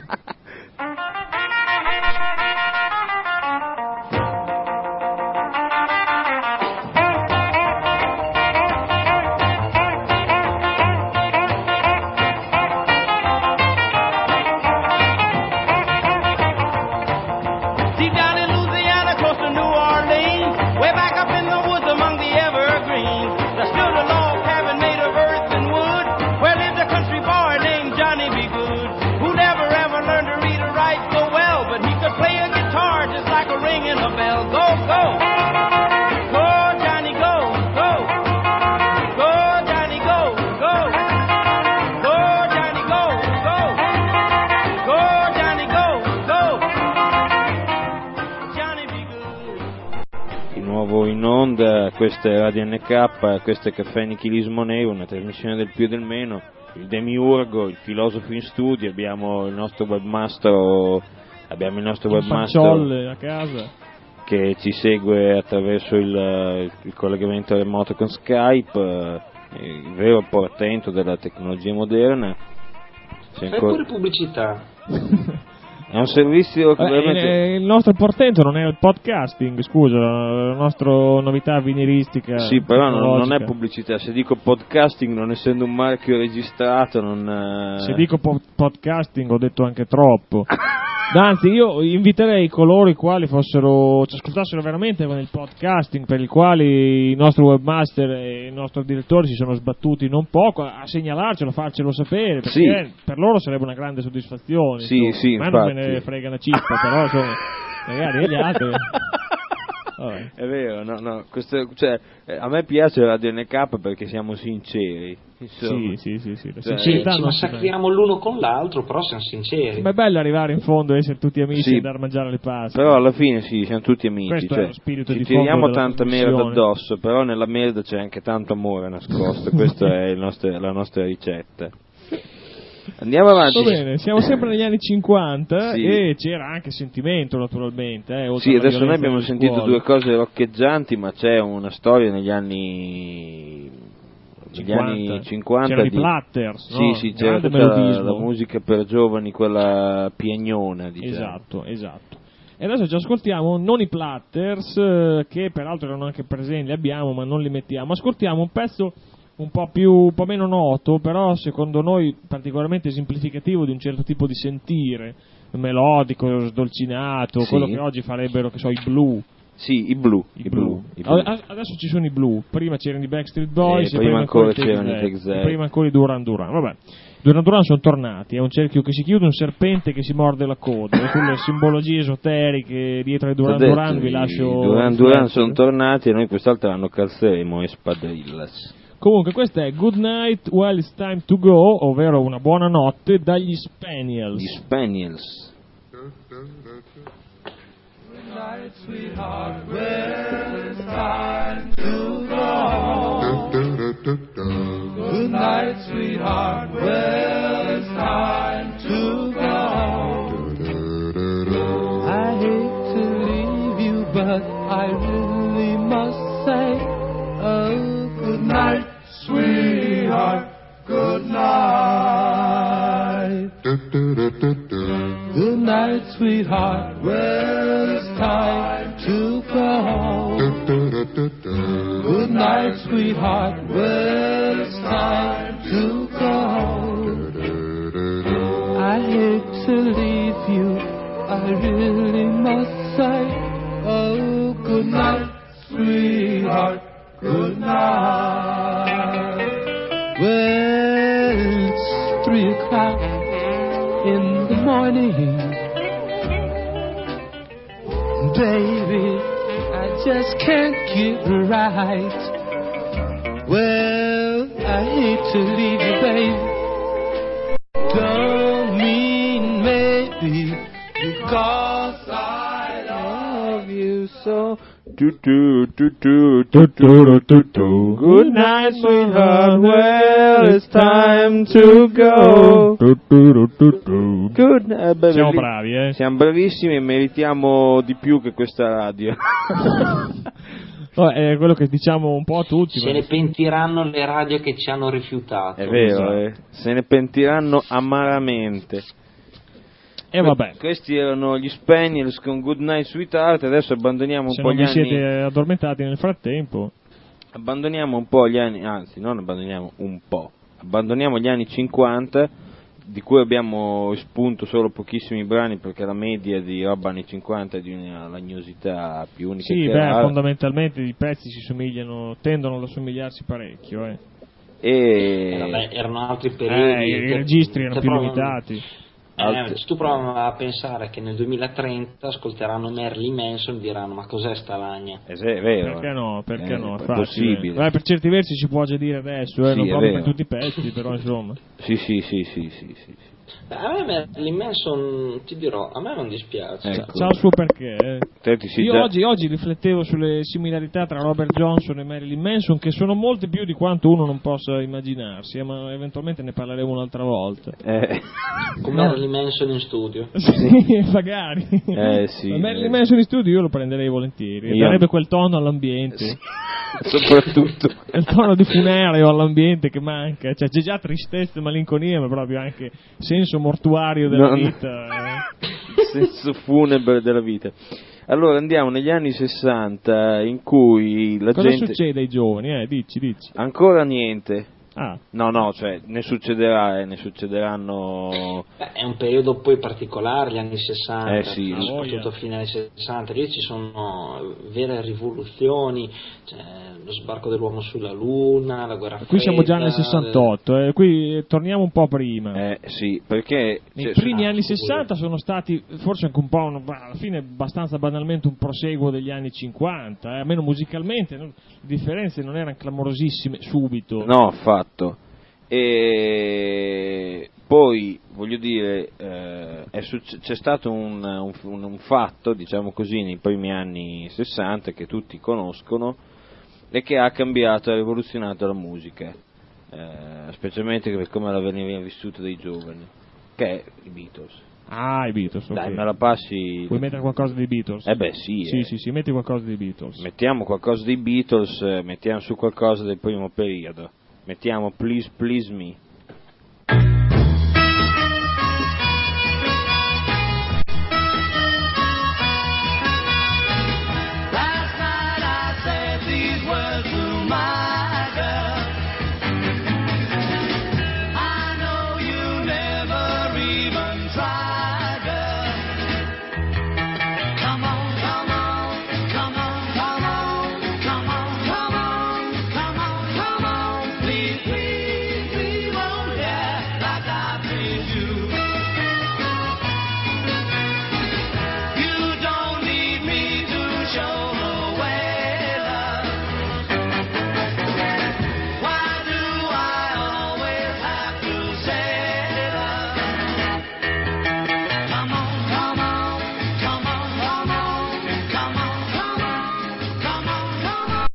questa è Radio N K, questo è Caffè Nichilismo Nero, una trasmissione del più e del meno, il demiurgo, il filosofo in studio, abbiamo il nostro webmaster, abbiamo il nostro webmaster a casa che ci segue attraverso il, il collegamento remoto con Skype, il vero portento della tecnologia moderna. Fai ancora... pure pubblicità. È un servizio che eh, veramente... il nostro portento non è il podcasting, scusa, la nostra novità vinilistica. Sì, però non, non è pubblicità. Se dico podcasting, non essendo un marchio registrato, non... Se dico po- podcasting ho detto anche troppo. Anzi, io inviterei coloro i quali fossero, ci ascoltassero veramente nel podcasting, per il quale il nostro webmaster e il nostro direttore si sono sbattuti non poco, a segnalarcelo, a farcelo sapere, perché sì. Per loro sarebbe una grande soddisfazione. Sì, insomma. sì, ma infatti. non me ne frega una cippa, però insomma, magari gli altri... Vabbè. È vero, no, no, questo, cioè, a me piace Radio N K perché siamo sinceri. Sì, sì, sì, sì, cioè, sì, ci massacriamo l'uno con l'altro, però siamo sinceri. Ma è bello arrivare in fondo e essere tutti amici sì, e andare a mangiare le paste. Però alla fine sì, siamo tutti amici. Questo cioè, è lo spirito ci di tiriamo fondo tanta merda addosso, però nella merda c'è anche tanto amore nascosto. Questa è il nostro, la nostra ricetta. Andiamo avanti. Va bene, siamo sempre negli anni cinquanta sì. E c'era anche sentimento naturalmente. Eh, sì, adesso noi abbiamo sentito scuole. due cose roccheggianti, ma c'è una storia negli anni cinquanta, negli anni cinquanta c'erano di... i Platters, no? Sì, sì, c'era tutta la, la musica per giovani, quella piagnona, diciamo. Esatto, esatto. E adesso ci ascoltiamo non i Platters, che peraltro erano anche presenti, li abbiamo ma non li mettiamo. Ascoltiamo un pezzo un po' più, un po' meno noto, però secondo noi particolarmente esemplificativo di un certo tipo di sentire, melodico, sdolcinato, sì. Quello che oggi farebbero, che so, i blu. Sì, i blu. I i blu. blu. I blu. Adesso ci sono i blu, prima c'erano i Backstreet Boys, e e prima, prima ancora ancora c'erano i Take prima ancora i Duran Duran. Vabbè, Duran Duran sono tornati, è un cerchio che si chiude, un serpente che si morde la coda, e sulle simbologie esoteriche dietro ai Duran detto, Duran vi lascio... I Duran Duran sono tornati e noi quest'altro l'anno calzeremo e spadrillas. Comunque questa è Good Night While It's Time to Go, ovvero una buona notte dagli Spaniels. Gli Spaniels. Good night, sweetheart, well, it's time to go. Good night, sweetheart, well, it's time to go. I hate to leave you, but I really must say, oh, good night, sweetheart, good night. Good night, sweetheart, well, it's time to go. Good night, sweetheart, well, it's time to go. I hate to leave you, I really must say, oh, good night, sweetheart, good night. Well, it's three o'clock in the morning, baby, I just can't get right. Well, I hate to leave you, baby, don't mean maybe, because I love you so. Do, do, do, do, do, do, do, do. Good night, sweetheart, well, it's time to go. Do, do, do, do, do. Good night, beh, siamo bravi, eh? Siamo bravissimi e meritiamo di più che questa radio. No, è quello che diciamo un po' a tutti. Se ne pentiranno le radio che ci hanno rifiutato. È vero, eh. Se ne pentiranno amaramente. E eh, vabbè. Questi erano gli Spaniels con Good Night Sweetheart. Adesso abbandoniamo un Se po' gli anni. Se anni. siete addormentati nel frattempo. Abbandoniamo un po' gli anni, anzi, non abbandoniamo un po'. Abbandoniamo gli anni cinquanta, di cui abbiamo espunto solo pochissimi brani perché la media di roba anni cinquanta è di una lagnosità più unica. Sì, che beh, rara. Fondamentalmente i pezzi si somigliano, tendono ad assomigliarsi parecchio, eh. E eh, vabbè, erano altri periodi. Eh, i registri erano più provano, limitati. Eh, se tu provi a pensare che nel duemilatrenta ascolteranno Marilyn Manson e diranno ma cos'è sta lagna? È vero. Perché no? Perché eh, no? È possibile. Beh, per certi versi si può già dire adesso, eh, sì, non proprio vero. per tutti i pezzi, però insomma. Sì, sì, sì, sì, sì, sì. Beh, a me Marilyn Manson, ti dirò, a me non dispiace. Ecco. C'ha il suo perché. eh. Te ti sei Io già- oggi, oggi riflettevo sulle similarità tra Robert Johnson e Marilyn Manson, che sono molte più di quanto uno non possa immaginarsi, eh, ma eventualmente ne parleremo un'altra volta. Eh, Come No. Marilyn Manson in studio. Sì, magari. Eh, sì. Ma Marilyn Manson in studio io lo prenderei volentieri, Io- darebbe quel tono all'ambiente. sì. Soprattutto. È il tono di funereo all'ambiente che manca, cioè c'è già tristezza e malinconia, ma proprio anche senso mortuario della No, no. vita. eh. Il senso funebre della vita. Allora andiamo negli anni sessanta in cui la Cosa gente... succede ai giovani? Eh? Dici, dici. Ancora niente. Ah, No, no, cioè ne succederà, eh, ne succederanno... Beh, è un periodo poi particolare, gli anni sessanta, Eh sì. Ah, soprattutto voglia. fine anni sessanta, lì ci sono vere rivoluzioni, cioè, lo sbarco dell'uomo sulla Luna, la guerra fredda. qui siamo già nel sessantotto, eh. Qui torniamo un po' prima. Eh sì, perché... Nei cioè, primi ah, anni scusa. sessanta sono stati forse anche un po', uno- alla fine abbastanza banalmente un proseguo degli anni cinquanta, eh. Almeno musicalmente no? Le differenze non erano clamorosissime subito. No, affatto. E poi, voglio dire, eh, è succe- c'è stato un, un- un fatto, diciamo così, nei primi anni sessanta che tutti conoscono e che ha cambiato, ha rivoluzionato la musica, eh, specialmente per come la veniva vissuta dai giovani, che è i Beatles. Ah, i Beatles, ok. Dai, me la passi... Vuoi mettere qualcosa dei Beatles? Eh beh sì, Sì, eh. sì, sì, metti qualcosa dei Beatles. Mettiamo qualcosa dei Beatles, eh, mettiamo su qualcosa del primo periodo. Mettiamo Please Please Me. Last night I said these words to my girl. I know you never even tried, girl. Come on, come on, come on, come on, come on, come on, come on, come on. Please, please, please, oh yeah, like I please you. You don't need me to show the way, love. Why do I always have to say, love? Come on, come on, come on, come on, come on, come on, come on, come on.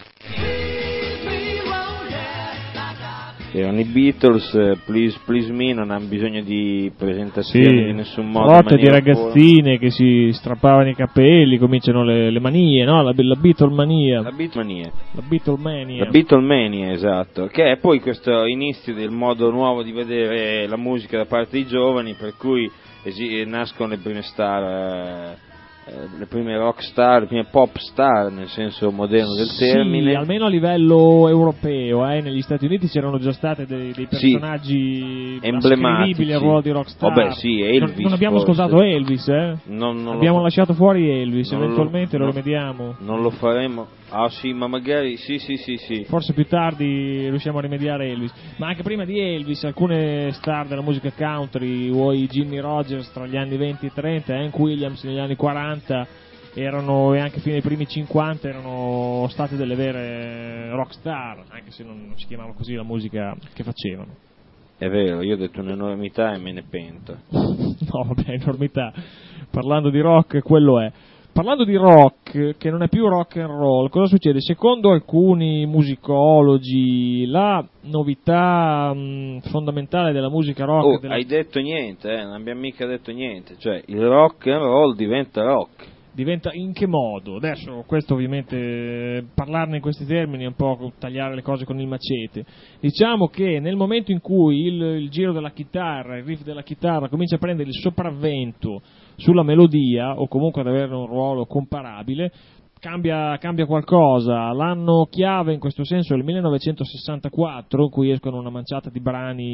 Please, please, oh yeah, like I Erano i Beatles, eh, Please Please Me, non hanno bisogno di presentazioni di nessun modo. Rotte di maniera ragazzine che si strappavano i capelli, cominciano le, le manie, no? La, la Beatlemania. La Beatlemania. La Beatlemania. La Beatlemania, esatto, che è poi questo inizio del modo nuovo di vedere la musica da parte dei giovani, per cui esi- nascono le prime star, eh, eh, le prime rock star, le prime pop star nel senso moderno del termine. Sì, almeno a livello europeo, eh. Negli Stati Uniti c'erano già state dei, dei Sì. personaggi Emblematici. ascrivibili al ruolo di rockstar. Vabbè, sì, Elvis, non, non abbiamo forse. ascoltato Elvis, eh. Non, non Abbiamo lo, lasciato fuori Elvis, non lo- eventualmente lo, no. rimediamo. non lo faremo. Ah sì, ma magari sì, sì, sì, sì. Forse più tardi riusciamo a rimediare Elvis, ma anche prima di Elvis alcune star della musica country, vuoi Jimmy Rogers tra gli anni venti e trenta, Hank Williams negli anni quaranta, erano, e anche fino ai primi cinquanta erano state delle vere rock star, anche se non si chiamava così la musica che facevano. È vero, io ho detto un'enormità e me ne pento. No, vabbè, enormità. Parlando di rock, quello è. Parlando di rock, che non è più rock and roll, cosa succede? Secondo alcuni musicologi, la novità mh, fondamentale della musica rock... Oh, della... hai detto niente, eh? Non abbiamo mica detto niente. Cioè, il rock and roll diventa rock. Diventa in che modo? Adesso questo ovviamente eh, parlarne in questi termini è un po' tagliare le cose con il macete. Diciamo che nel momento in cui il, il giro della chitarra, il riff della chitarra comincia a prendere il sopravvento sulla melodia o comunque ad avere un ruolo comparabile, cambia, cambia qualcosa. L'anno chiave in questo senso è il millenovecentosessantaquattro, in cui escono una manciata di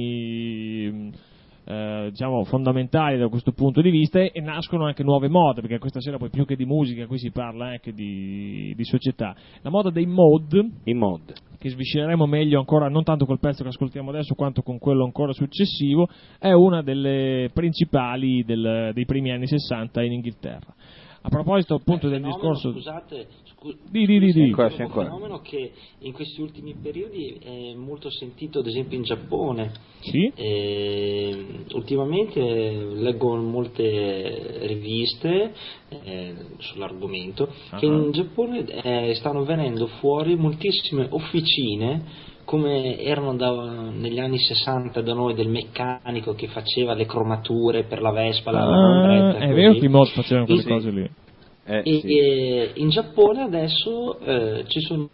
brani Eh, diciamo fondamentali da questo punto di vista, e nascono anche nuove mode, perché questa sera poi più che di musica qui si parla anche di, di società. La moda dei mod, I mod. che sviscereremo meglio ancora non tanto col pezzo che ascoltiamo adesso quanto con quello ancora successivo, è una delle principali del, dei primi anni sessanta in Inghilterra. A proposito appunto Eh, del fenomeno, discorso... Scusate, Di, di, di, di. Qua, un qua. fenomeno che in questi ultimi periodi è molto sentito, ad esempio in Giappone. Sì? Eh, ultimamente leggo molte riviste eh, sull'argomento uh-huh. che in Giappone eh, stanno venendo fuori moltissime officine come erano da, negli anni sessanta da noi, del meccanico che faceva le cromature per la Vespa, la ah, lambretta. È vero che i mod facevano quelle sì. cose lì. Eh, e, sì. e in Giappone adesso eh, ci sono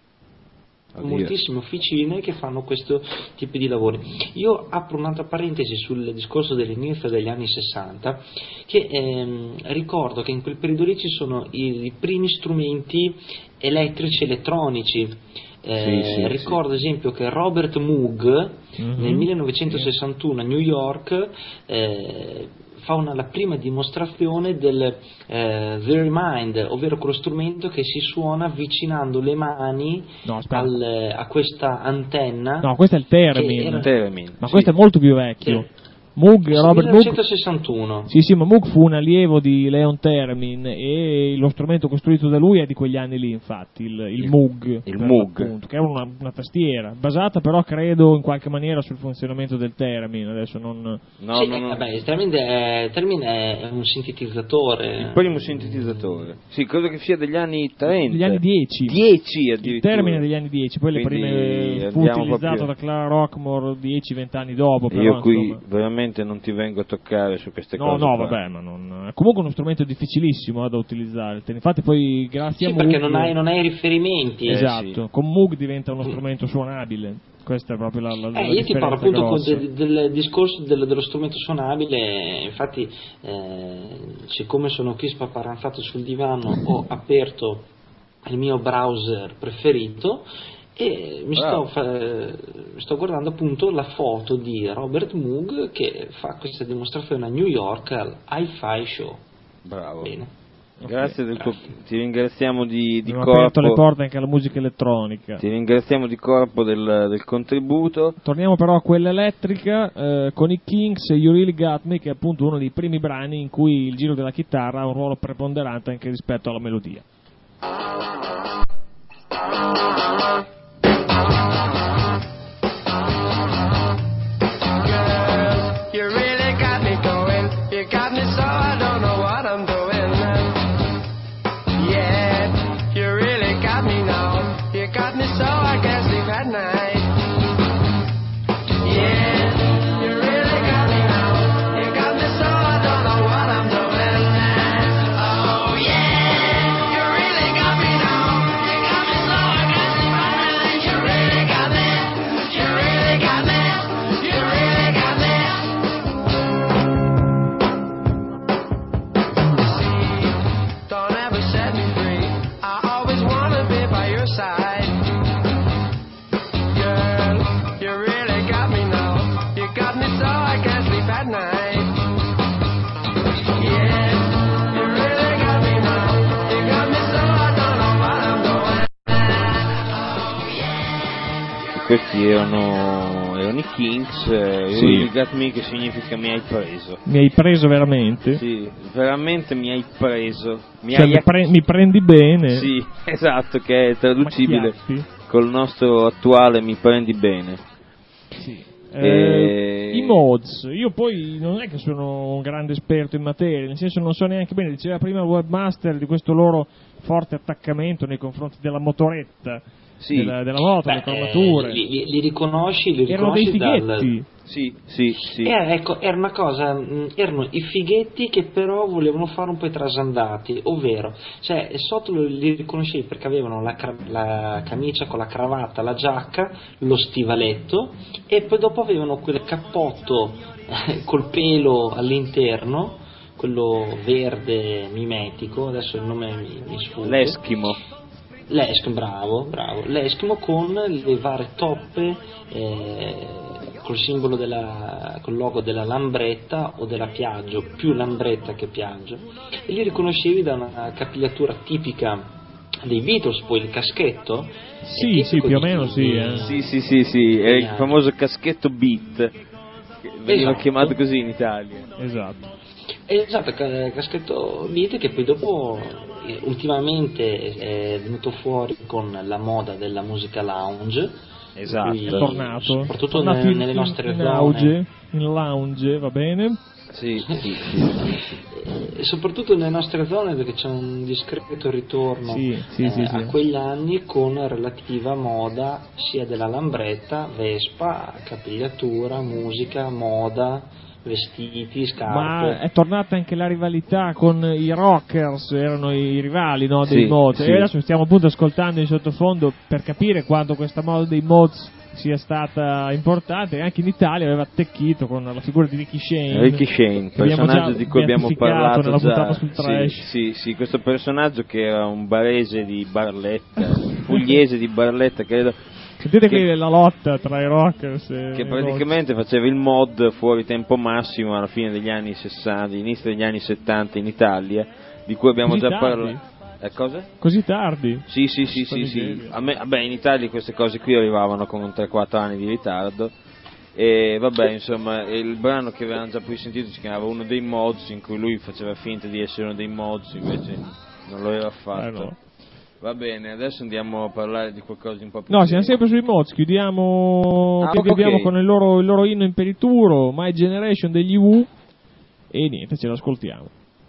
Oddio. moltissime officine che fanno questo tipo di lavori. Io apro un'altra parentesi sul discorso dell'inizio degli anni sessanta, che ehm, ricordo che in quel periodo lì ci sono i, i primi strumenti elettrici elettronici. Eh, sì, sì, ricordo ad sì. esempio che Robert Moog mm-hmm. nel millenovecentosessantuno a New York eh, fa una, la prima dimostrazione del eh, Very Mind, ovvero quello strumento che si suona avvicinando le mani no, al, a questa antenna. No, questo è il Theremin. Era... Theremin, ma sì. questo è molto più vecchio. Sì. Moog, Robert Moog, millenovecentosessantuno. sì, sì, ma Moog fu un allievo di Leon Theremin e lo strumento costruito da lui è di quegli anni lì, infatti, il, il Moog, il Moog. Appunto, che è una, una tastiera, basata però credo in qualche maniera sul funzionamento del Theremin, adesso non... No, sì, no, no. Vabbè, il Theremin è, Theremin è un sintetizzatore. Il primo sintetizzatore. Sì, credo che sia degli anni trenta. Degli anni dieci. dieci Il addirittura. Theremin è degli anni dieci, poi le Quindi prime fu andiamo utilizzato proprio- da Clara Rockmore dieci venti anni dopo, però, Io qui insomma... veramente non ti vengo a toccare su queste No, cose. no, qua. vabbè, ma non... è comunque uno strumento difficilissimo eh, da utilizzare. Infatti poi grazie Sì, a Moog... perché non hai, non hai riferimenti. Eh, Esatto, sì. con Moog diventa uno strumento suonabile. Questa è proprio la, la, la Eh, io ti parlo differenza appunto grossa. del, del discorso del, dello strumento suonabile, infatti eh, siccome sono qui spaparanzato sul divano ho aperto il mio browser preferito e mi sto, fa, sto guardando appunto la foto di Robert Moog che fa questa dimostrazione a New York al Hi-Fi Show. Bravo. Bene. Grazie del tuo, ti ringraziamo di, di Abbiamo aperto le corpo. porte anche alla musica elettronica. Ti ringraziamo di corpo del, del contributo. Torniamo però a quella elettrica eh, con i Kings e You Really Got Me, che è appunto uno dei primi brani in cui il giro della chitarra ha un ruolo preponderante anche rispetto alla melodia. You really got me going. You got me so I don't know what I'm doing. Yeah, you really got me now. You got me so I can't sleep at night. Yeah, you really got me now. You got me so I don't know what I'm doing. Oh yeah, you really got me now. You got me so I can't sleep at night. You really got me. You really got me. You really got me. Don't ever set me free. I always wanna be by your side. Girl, you really got me now. You got me so I can't sleep at night. Yeah, you really got me now. You got me so I don't know what I'm doing. Oh yeah. Questi erano, erano i Kings, eh, Sì. You Got Me, che significa mi hai preso. Mi hai preso veramente? Sì, veramente mi hai preso. Mi Cioè, hai mi, pre- mi prendi bene? Sì, esatto, che è traducibile Macchiatti? col nostro attuale mi prendi bene. Sì. E- Eh, I mods, io poi non è che sono un grande esperto in materia, nel senso non so neanche bene, diceva prima il webmaster di questo loro forte attaccamento nei confronti della motoretta, Sì. della, della moto, Beh, le cromature. eh, li, li- li riconosci, li Erano dei riconosci fighetti. dal... Sì, sì, sì. Eh, ecco, era una cosa, mh, erano i fighetti che però volevano fare un po' i trasandati, ovvero, cioè, sotto lo- li riconoscevi perché avevano la, cra- la camicia con la cravatta, la giacca, lo stivaletto e poi dopo avevano quel cappotto eh, col pelo all'interno, quello verde mimetico, adesso il nome mi, mi sfugge. L'Eschimo. L'Eskimo, bravo, bravo, l'Eskimo con le varie toppe eh, col simbolo della, col logo della Lambretta o della Piaggio, più Lambretta che Piaggio, e li riconoscevi da una capigliatura tipica dei Beatles, poi il caschetto. Sì, è sì, tipico più o di- meno sì, eh. Sì, sì, sì, sì, è il famoso caschetto beat, che veniva Esatto. chiamato così in Italia. Esatto. Esatto, Caschetto Beat, che poi dopo eh, ultimamente è venuto fuori con la moda della musica lounge. Esatto. Cui, È tornato, soprattutto tornato nelle, in, nelle nostre in, in zone. auge, in lounge, va bene? Sì, sì, sì, sì, sì. E soprattutto nelle nostre zone, dove c'è un discreto ritorno Sì, sì, eh, sì, sì. a quegli anni, con relativa moda sia della lambretta, vespa, capigliatura, musica, moda, vestiti, scarpe. Ma è tornata anche la rivalità con i rockers, erano i rivali, no, dei Sì, Mods, sì. e adesso stiamo appunto ascoltando in sottofondo per capire quanto questa moda dei Mods sia stata importante. Anche in Italia aveva attecchito con la figura di Ricky Shane. Ricky Shane, che abbiamo personaggio già di cui abbiamo beatificato parlato nella già. puntata sul trash. Sì, sì, sì, questo personaggio che era un barese di Barletta, pugliese di Barletta, credo, Sentite che- qui la lotta tra i rockers e che i praticamente faceva il mod fuori tempo massimo alla fine degli anni sessanta, inizio degli anni settanta in Italia, di cui abbiamo Così già tardi? parlato. Eh, cosa? Così tardi? Sì, sì, sì, Sta sì, sì. miseria. A me, vabbè, in Italia queste cose qui arrivavano con un tre quattro anni di ritardo. E vabbè, insomma, il brano che avevamo già poi sentito si chiamava Uno dei Mods, in cui lui faceva finta di essere uno dei Mods, invece non lo aveva fatto. Eh, no. Va bene, adesso andiamo a parlare di qualcosa di un po' più No, siamo serio. sempre sui Mods, chiudiamo, Ah, chiudiamo ok. con il loro, il loro inno imperituro, My Generation degli U, e niente, ce l'ascoltiamo.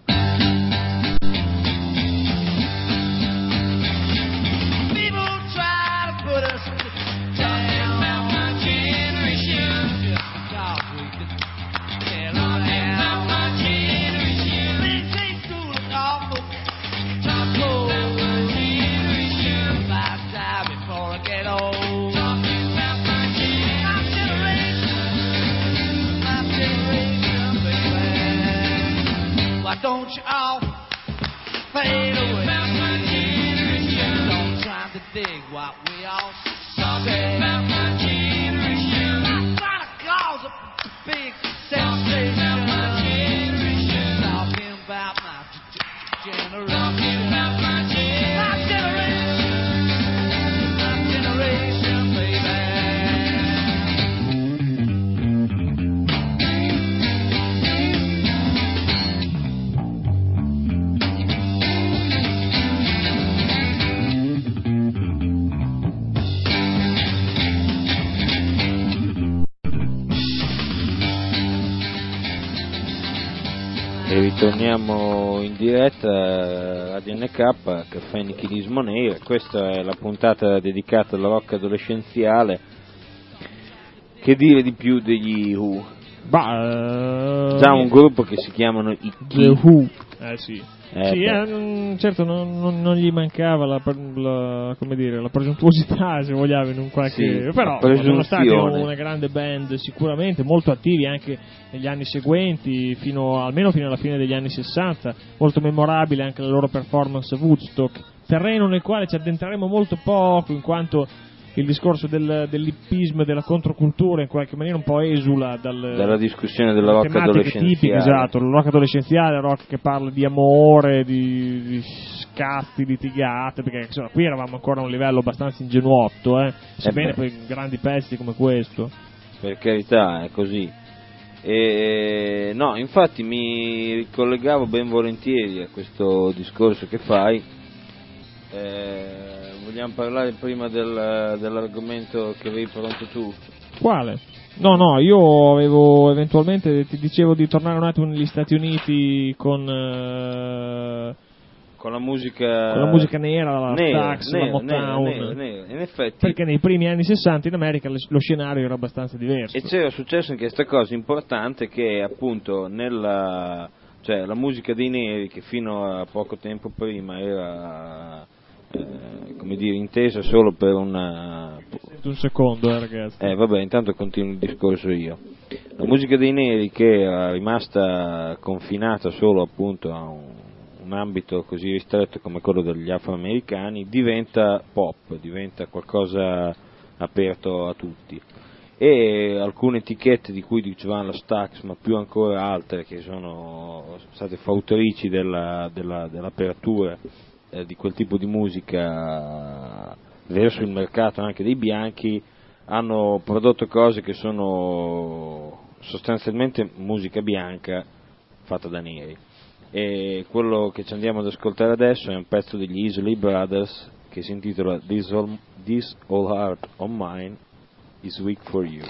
People try to put us down. About my generation. Just because we could tell them about my generation. They say school is awful. Talk about my generation. If I die before I get old. Talking about my generation. My generation, baby. Why don't you all fade away? About my generation. Don't try to dig what we all say. About my generation. Not trying to cause a big sensation. About my generation. Talking about my g- generation. Talking about my generation. My generation. My generation, baby. E ritorniamo in diretta a Radio N K, Caffè Nichilismo Nero. Questa è la puntata dedicata al rock adolescenziale. Che dire di più degli Who? Bah, eh, Già un gruppo che si chiamano i The Who. Eh sì. Eh, sì, beh. eh, non- certo non, non- non gli mancava la, la, come dire, la presuntuosità, se vogliamo, in un qualche... Sì, però la sono stati presunzione. una grande band, sicuramente, molto attivi anche negli anni seguenti, fino almeno fino alla fine degli anni sessanta, molto memorabile anche la loro performance a Woodstock, terreno nel quale ci addentreremo molto poco, in quanto il discorso del, dell'ippismo e della controcultura in qualche maniera un po' esula dal, dalla discussione del dalle rock tematiche adolescenziale. tipiche, esatto, il rock adolescenziale, il rock che parla di amore, di, di scatti, litigate, perché insomma, qui eravamo ancora a un livello abbastanza ingenuotto, eh, sebbene beh. poi grandi pezzi come questo. Per carità, è così. E, no, infatti mi ricollegavo ben volentieri a questo discorso che fai. Eh, vogliamo parlare prima del, dell'argomento che avevi pronto tu? Quale? No, no, io avevo eventualmente, ti dicevo di tornare un attimo negli Stati Uniti con, eh, Con la musica... con la musica nera, la nera, sax, nera, la Motown, nera, nera, nera. In effetti... perché nei primi anni sessanta in America le- lo scenario era abbastanza diverso. E c'era successo anche questa cosa importante che appunto nella... cioè la musica dei neri che fino a poco tempo prima era... Eh, come dire, intesa solo per una... Un secondo, eh, ragazzi. Eh vabbè, intanto continuo il discorso io. La musica dei neri, che era rimasta confinata solo appunto a un, un ambito così ristretto come quello degli afroamericani, diventa pop, diventa qualcosa aperto a tutti. E alcune etichette di cui dicevamo la Stax, ma più ancora altre che sono state fautrici della, della, dell'apertura eh, di quel tipo di musica verso il mercato anche dei bianchi, hanno prodotto cose che sono sostanzialmente musica bianca fatta da neri. E quello che ci andiamo ad ascoltare adesso è un pezzo degli Isley Brothers che si intitola This All, This All Heart of Mine is Weak for You.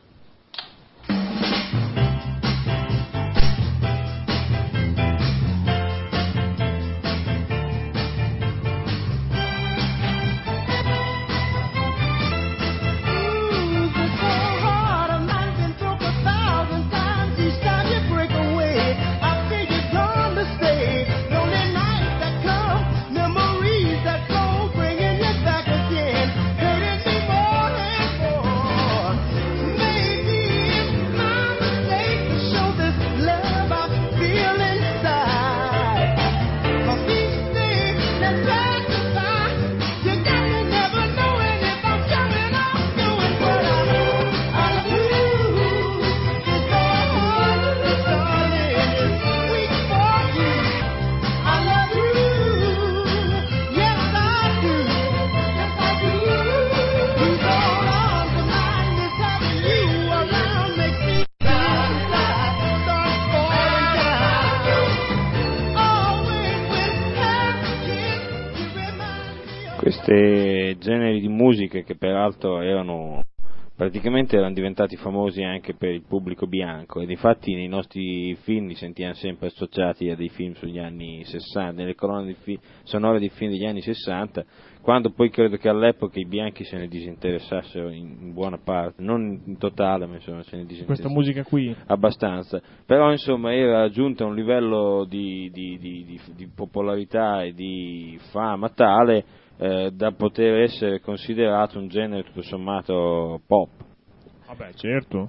Questi generi di musica che peraltro erano praticamente erano diventati famosi anche per il pubblico bianco ed infatti nei nostri film li sentiamo sempre associati a dei film sugli anni sessanta, nelle colonne di fi- sonore dei film degli anni sessanta, quando poi credo che all'epoca i bianchi se ne disinteressassero in, in buona parte, non in totale, ma insomma se ne disinteressassero. Questa musica qui? Abbastanza, però insomma era giunta a un livello di, di, di, di, di popolarità e di fama tale Eh, da poter essere considerato un genere tutto sommato pop. Vabbè, certo.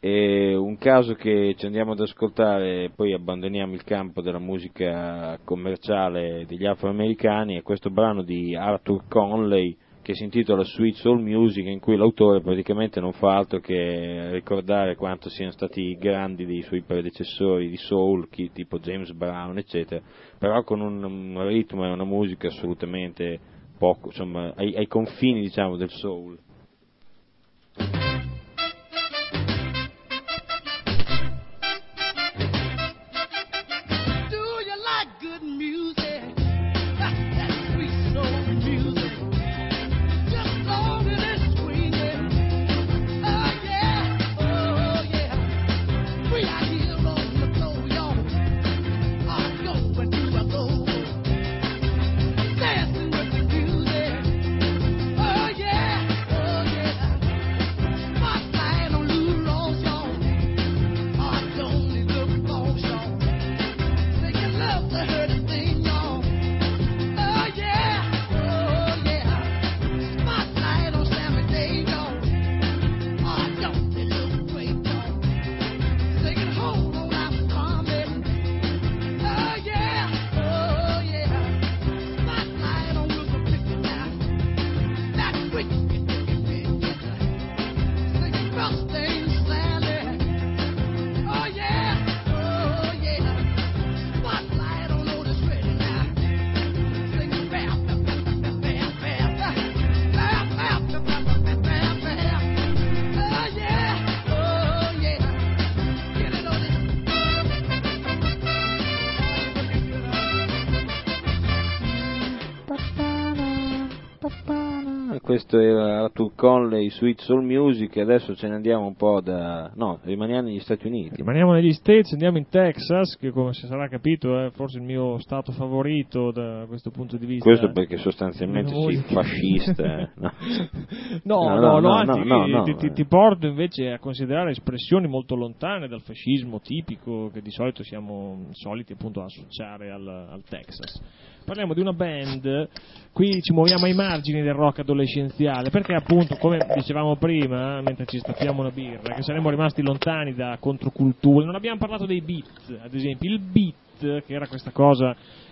E un caso che ci andiamo ad ascoltare, poi abbandoniamo il campo della musica commerciale degli afroamericani, è questo brano di Arthur Conley che si intitola Sweet Soul Music, in cui l'autore praticamente non fa altro che ricordare quanto siano stati grandi dei suoi predecessori di soul, tipo James Brown eccetera, però con un, un ritmo e una musica assolutamente poco, insomma, ai, ai confini, diciamo, del soul. Questo era Arthur Conley, Sweet Soul Music, e adesso ce ne andiamo un po' da... no, rimaniamo negli Stati Uniti. Rimaniamo negli States, andiamo in Texas, che come si sarà capito è forse il mio stato favorito da questo punto di vista. Questo perché sostanzialmente sei fascista. No, no, no, no, no, anzi, no, no, ti, ti, ti porto invece a considerare espressioni molto lontane dal fascismo tipico che di solito siamo soliti appunto associare al, al Texas. Parliamo di una band, qui ci muoviamo ai margini del rock adolescenziale, perché appunto, come dicevamo prima, mentre ci stappiamo una birra, che saremmo rimasti lontani da controculture, non abbiamo parlato dei beat, ad esempio, il beat, che era questa cosa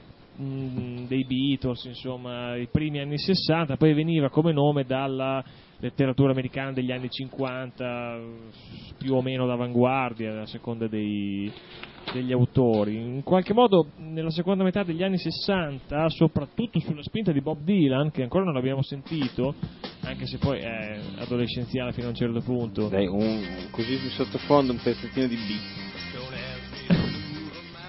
mh, dei Beatles, insomma, i primi anni sessanta, poi veniva come nome dalla letteratura americana degli anni cinquanta, più o meno d'avanguardia, a seconda dei... degli autori. In qualche modo nella seconda metà degli anni sessanta, soprattutto sulla spinta di Bob Dylan, che ancora non abbiamo sentito, anche se poi è adolescenziale fino a un certo punto. Dai, un, così di sottofondo un pezzettino di beat.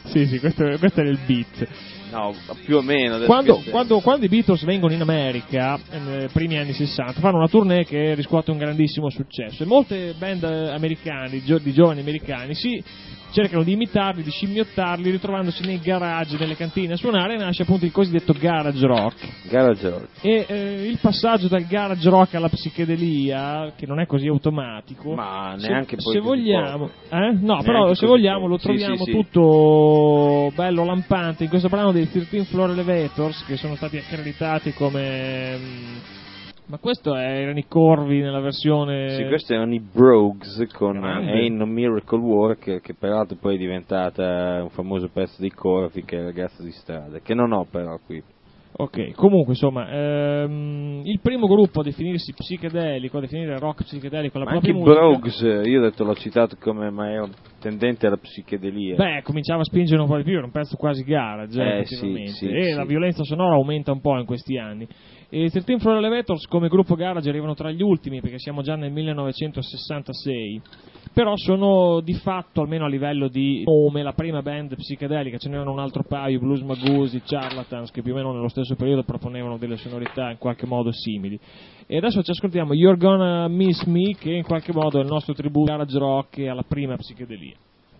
Sì, sì, questo, questo era il beat. No, più o meno. adesso Quando, che- quando, quando i Beatles vengono in America, nei primi anni sessanta, fanno una tournée che riscuote un grandissimo successo e molte band americane, di, gio- di giovani americani, si cercano di imitarli, di scimmiottarli, ritrovandosi nei garage, nelle cantine a suonare, e nasce appunto il cosiddetto garage rock. Garage rock. E eh, il passaggio dal garage rock alla psichedelia, che non è così automatico, Ma se, neanche poi se così vogliamo, poco. eh? no, Neanche però se così vogliamo poco. lo Sì, troviamo sì, sì. tutto bello lampante in questo brano dei tredici Floor Elevators, che sono stati accreditati come mh, ma questo è- erano i Corvi nella versione. Sì, questi erano i Brogues con Grande. Ain't No Miracle Work, che peraltro poi è diventata un famoso pezzo dei Corvi, che è Ragazzo di strada, che non ho però qui. Ok, comunque insomma, ehm, il primo gruppo a definirsi psichedelico, a definire rock psichedelico la Ma anche propria i musica. Brogues, io ho detto, l'ho citato come, ma era tendente alla psichedelia. Beh, cominciava a spingere un po' di più, era un pezzo quasi garage, Eh, effettivamente. sì, sì, e sì. la violenza sonora aumenta un po' in questi anni. E i tredici Floor Elevators come gruppo garage arrivano tra gli ultimi, perché siamo già nel millenovecentosessantasei. Però sono di fatto, almeno a livello di nome, la prima band psichedelica. Ce n'erano un altro paio, i Blues Magoos, i Charlatans, che più o meno nello stesso periodo proponevano delle sonorità in qualche modo simili. E adesso ci ascoltiamo You're Gonna Miss Me, che in qualche modo è il nostro tributo garage rock e alla prima psichedelia.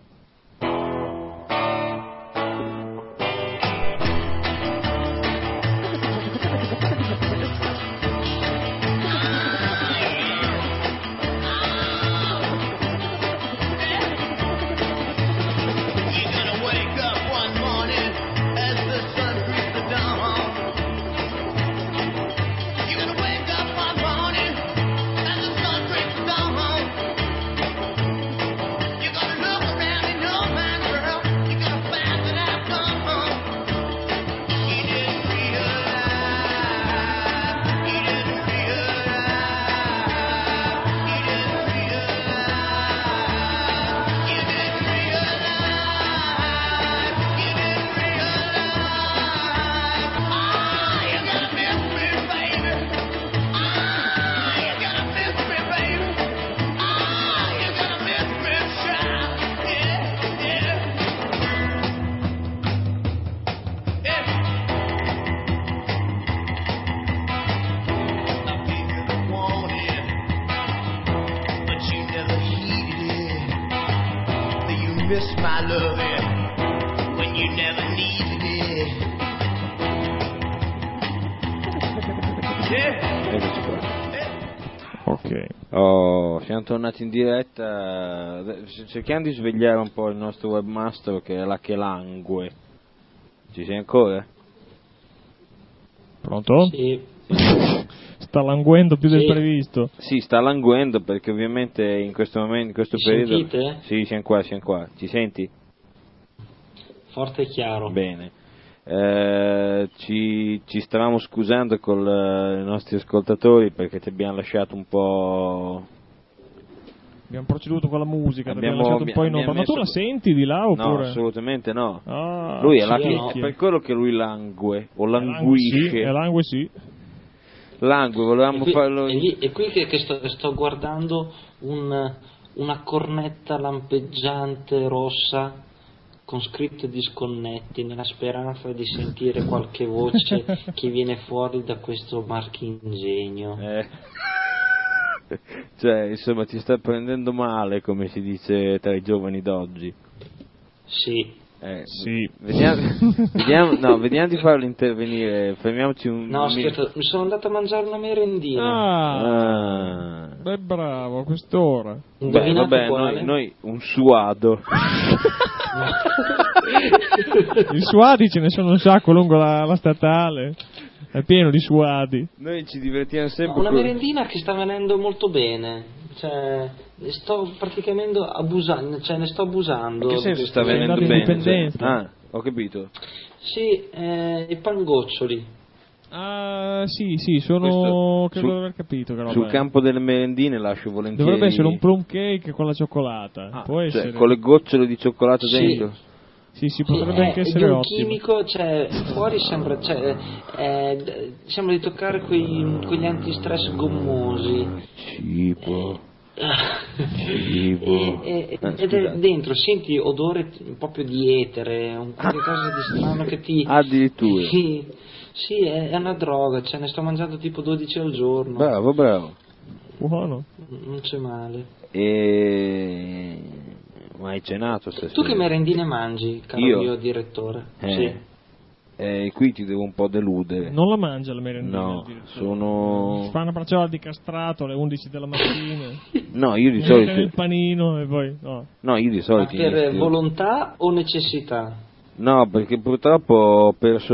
You're gonna wake up one morning as the sun greets the dawn. You're gonna wake up one morning as the sun greets the dawn. You're gonna look around in no man's world. You're gonna find that I've come home. You didn't realize. You didn't realize. You didn't realize. You didn't realize. Miss my loving when you never needed it. Yeah. Eccoci qua. Ok. Oh, siamo tornati in diretta, cerchiamo di svegliare un po' il nostro webmaster, che è là che langue. Ci sei ancora? Pronto? Sì. Sta languendo più del Sì. previsto. Sì, sta languendo perché ovviamente in questo momento, in questo Mi periodo... sentite? Sì, siamo qua, siamo qua. Ci senti? Forte e chiaro. Bene. Eh, ci, ci stavamo scusando con i nostri ascoltatori perché ti abbiamo lasciato un po'... Abbiamo proceduto con la musica, Abbiamo- abbiamo lasciato un po' in abbiamo ombra. Ma tu messo- la senti di là No, oppure? assolutamente no. Ah, Lui è, sì, là io che- no. è per quello che lui langue, o Langue sì, languisce. è langue sì. Langue, E volevamo qui, farlo... e lì- e qui che, che sto, sto guardando un- una cornetta lampeggiante rossa con scritte disconnetti, nella speranza di sentire qualche voce che viene fuori da questo marchingegno. Eh. Cioè, insomma, ti sta prendendo male, come si dice tra i giovani d'oggi. Sì. Eh, Sì. Vediamo, vediamo, no, vediamo di farlo intervenire, fermiamoci un No, un mi- aspetta, mi sono andato a mangiare una merendina. Ah, Ah. beh, bravo, a quest'ora. Beh, Indovinate vabbè, quale? noi, noi un suado. I suadi ce ne sono un sacco lungo la, la statale. È pieno di suadi. Noi ci divertiamo sempre Una con- merendina che sta venendo molto bene. Cioè, ne sto praticamente abusando, cioè ne sto abusando. In che senso di sta questa- venendo Sei bene? andato in dipendenza. Cioè, ah, ho capito. Sì, eh, i pangoccioli. Ah, sì, sì, sono. Questo Credo sul- di aver capito che roba Sul è. campo delle merendine lascio volentieri... Dovrebbe essere un plum cake con la cioccolata. Ah, Può cioè, essere. con le gocciole di cioccolato Sì. dentro? Sì, sì, Sì, potrebbe è, anche è essere di un ottimo. chimico, cioè, fuori sembra, cioè, eh, d- sembra di toccare quei, quegli antistress gommosi. Cibo. Ah, Cibo. E- e- Eh, ed è scusate. dentro, senti odore t- proprio di etere, un qualcosa di strano che ti... Addirittura. Sì, sì, è, è una droga, cioè ne sto mangiando tipo dodici al giorno. Bravo, bravo. Buono. Non c'è male. E... Ma hai cenato stasera? Tu che merendine mangi, caro Io? mio direttore? Eh. Sì. Eh, qui ti devo un po' deludere. Non la mangia la merendina? No, addirittura. sono... Si fa una bracciola di castrato alle undici della mattina. No, io di Mette nel solito... panino e poi... No. No, io di Ma solito... per inizio- volontà o necessità? No, perché purtroppo ho perso...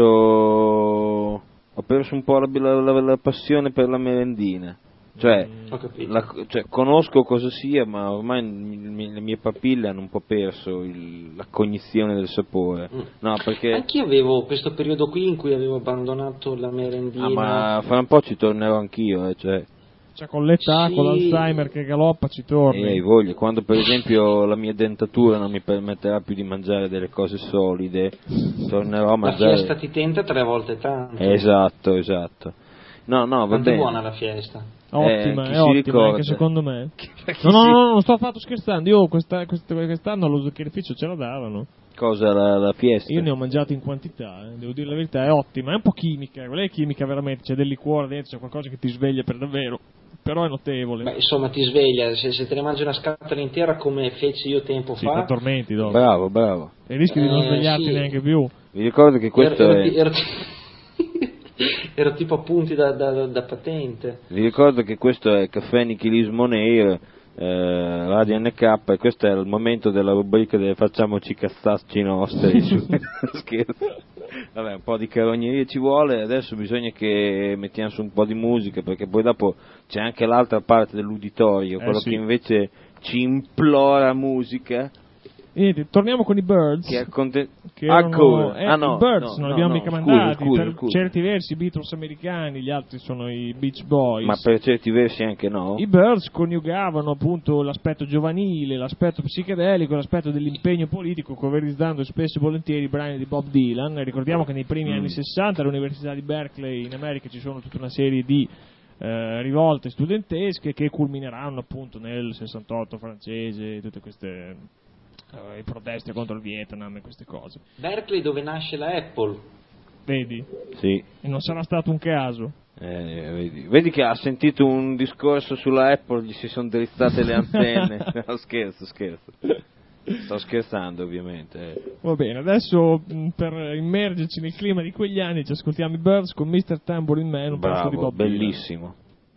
Ho perso un po' la, la- la- la passione per la merendina. Cioè, Ho capito. la- cioè, conosco cosa sia, ma ormai mi- mi- le mie papille hanno un po' perso il- la cognizione del sapore. Mm. No, perché... Anch'io avevo questo periodo qui in cui avevo abbandonato la merendina. Ah, ma fra un po' ci tornerò anch'io, eh, cioè... Cioè con l'età, Sì. con l'Alzheimer che galoppa ci torni. E hai voglia, quando per esempio la mia dentatura non mi permetterà più di mangiare delle cose solide, tornerò a La mangiare... fiesta ti tenta tre volte tanto. Esatto, esatto. No, no, va Quanto è bene. buona la fiesta? Ottima, Eh, chi è si ottima ricorda? anche secondo me. Chi No, no, si- no, non sto affatto scherzando. Io questa, questa- quest'anno allo zuccherificio ce la davano. Cosa, la, la fiesta? Io ne ho mangiato in quantità, eh, devo dire la verità, è ottima, è un po' chimica, quella è chimica veramente, c'è del liquore dentro, c'è qualcosa che ti sveglia per davvero, però è notevole. Beh, insomma, ti sveglia, se, se te ne mangi una scatola intera come feci io tempo Sì, fa. ti addormenti dopo. Bravo, bravo. E rischi di non Eh, svegliarti sì. neanche più. Vi ricordo che questo ero, è... ero, ero tipo appunti da, da- da patente. Vi ricordo che questo è Caffè Nichilismo Neir, eh, Radio N K, e questo è il momento della rubrica delle facciamoci cazzacci nostri. su- Scherzo. Vabbè, un po' di carogneria ci vuole, adesso bisogna che mettiamo su un po' di musica, perché poi dopo c'è anche l'altra parte dell'uditorio, Eh, quello sì. che invece ci implora musica, Niente, torniamo con i Birds. che è conte- che erano- ancora. eh, Ah, no, i Birds no, non no, li abbiamo no, mica scusa, mandati, scusa, per scusa. certi versi i Beatles americani, gli altri sono i Beach Boys. ma per certi versi anche no. I Birds coniugavano appunto l'aspetto giovanile, l'aspetto psichedelico, l'aspetto dell'impegno politico, coverizzando spesso e volentieri i brani di Bob Dylan. Ricordiamo che nei primi Mm. anni sessanta all'Università di Berkeley in America ci sono tutta una serie di eh, rivolte studentesche che culmineranno appunto nel sessantotto francese, tutte queste eh, i proteste contro il Vietnam e queste cose. Berkeley, dove nasce la Apple. Vedi? Sì. E non sarà stato un caso. Eh, vedi, vedi che ha sentito un discorso sulla Apple, gli si sono drizzate le antenne. No, scherzo, scherzo. Sto scherzando, ovviamente. Va bene, adesso mh, per immergerci nel clima di quegli anni ci ascoltiamo i Birds con mister Tambourine Man, un pezzo di Bravo, Bob Dylan. bellissimo.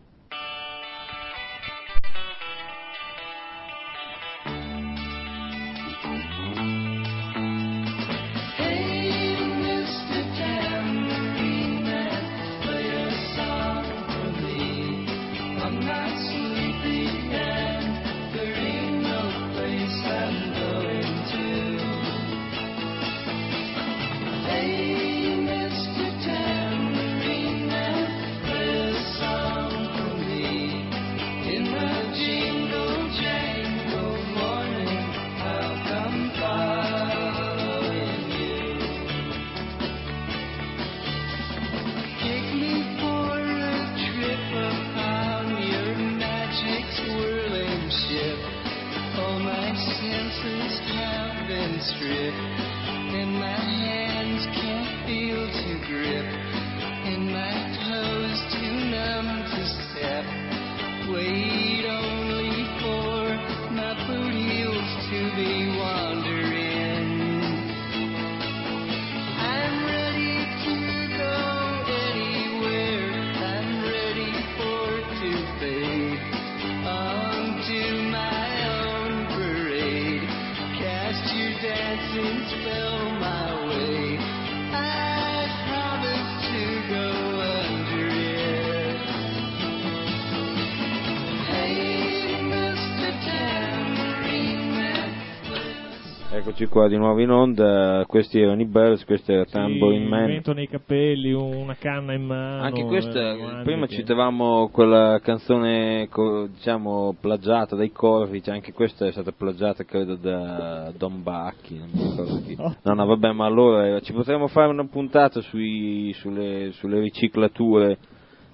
Eccoci qua di nuovo in onda, questi erano i Birds, questo era Tambourine Sì, Man. vento nei capelli, una canna in mano. Anche questa, eh, guardi prima che- citavamo quella canzone, co- diciamo, plagiata dai Corvi, cioè anche questa è stata plagiata credo da Don Bacchi, non mi ricordo chi. No, no, vabbè, ma allora eh, ci potremmo fare una puntata sui, sulle, sulle riciclature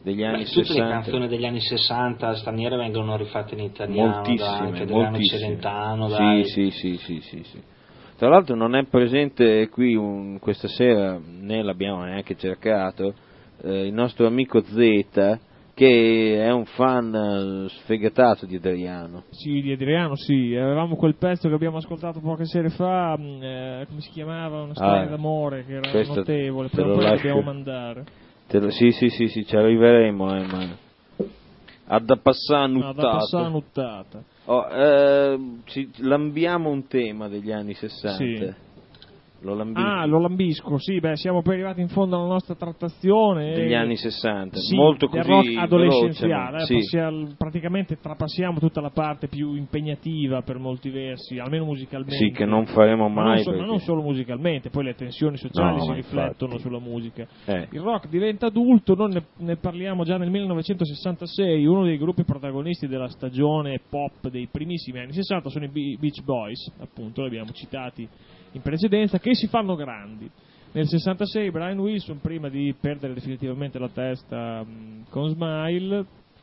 degli anni Beh, tutte sessanta. le canzoni degli anni sessanta straniere vengono rifatte in italiano, Moltissime, da, anche Adriano moltissime. Celentano, Sì, dai. sì, sì, sì, sì, sì. Tra l'altro non è presente qui un- questa sera, né l'abbiamo neanche cercato, eh, il nostro amico Z, che è un fan eh, sfegatato di Adriano. Sì, di Adriano, sì. Avevamo quel pezzo che abbiamo ascoltato poche sere fa, mh, eh, come si chiamava? Una storia Ah, te che era questo notevole, te però lo poi la lascio- dobbiamo mandare. Te lo- sì, sì, sì, sì, ci arriveremo, eh, ma... Ha da passare No, da nuttato. passare nuttata. Oh, eh, ci, lambiamo un tema degli anni sessanta. Sì. Lo lambisco. Ah, lo lambisco, sì, beh, siamo poi arrivati in fondo alla nostra trattazione. Degli e- anni sessanta, Sì, molto del così rock adolescenziale, veloce, eh, sì. passia- praticamente trapassiamo tutta la parte più impegnativa per molti versi, almeno musicalmente. Sì, che non faremo Ma non, mai so- ma perché- non solo musicalmente, poi le tensioni sociali No, si ma riflettono infatti. sulla musica. Eh. Il rock diventa adulto, noi ne, ne parliamo già nel millenovecentosessantasei, uno dei gruppi protagonisti della stagione pop dei primissimi anni sessanta sono i Be- Beach Boys, appunto, li abbiamo citati in precedenza, che si fanno grandi. Nel sessantasei Brian Wilson, prima di perdere definitivamente la testa mh, con Smile,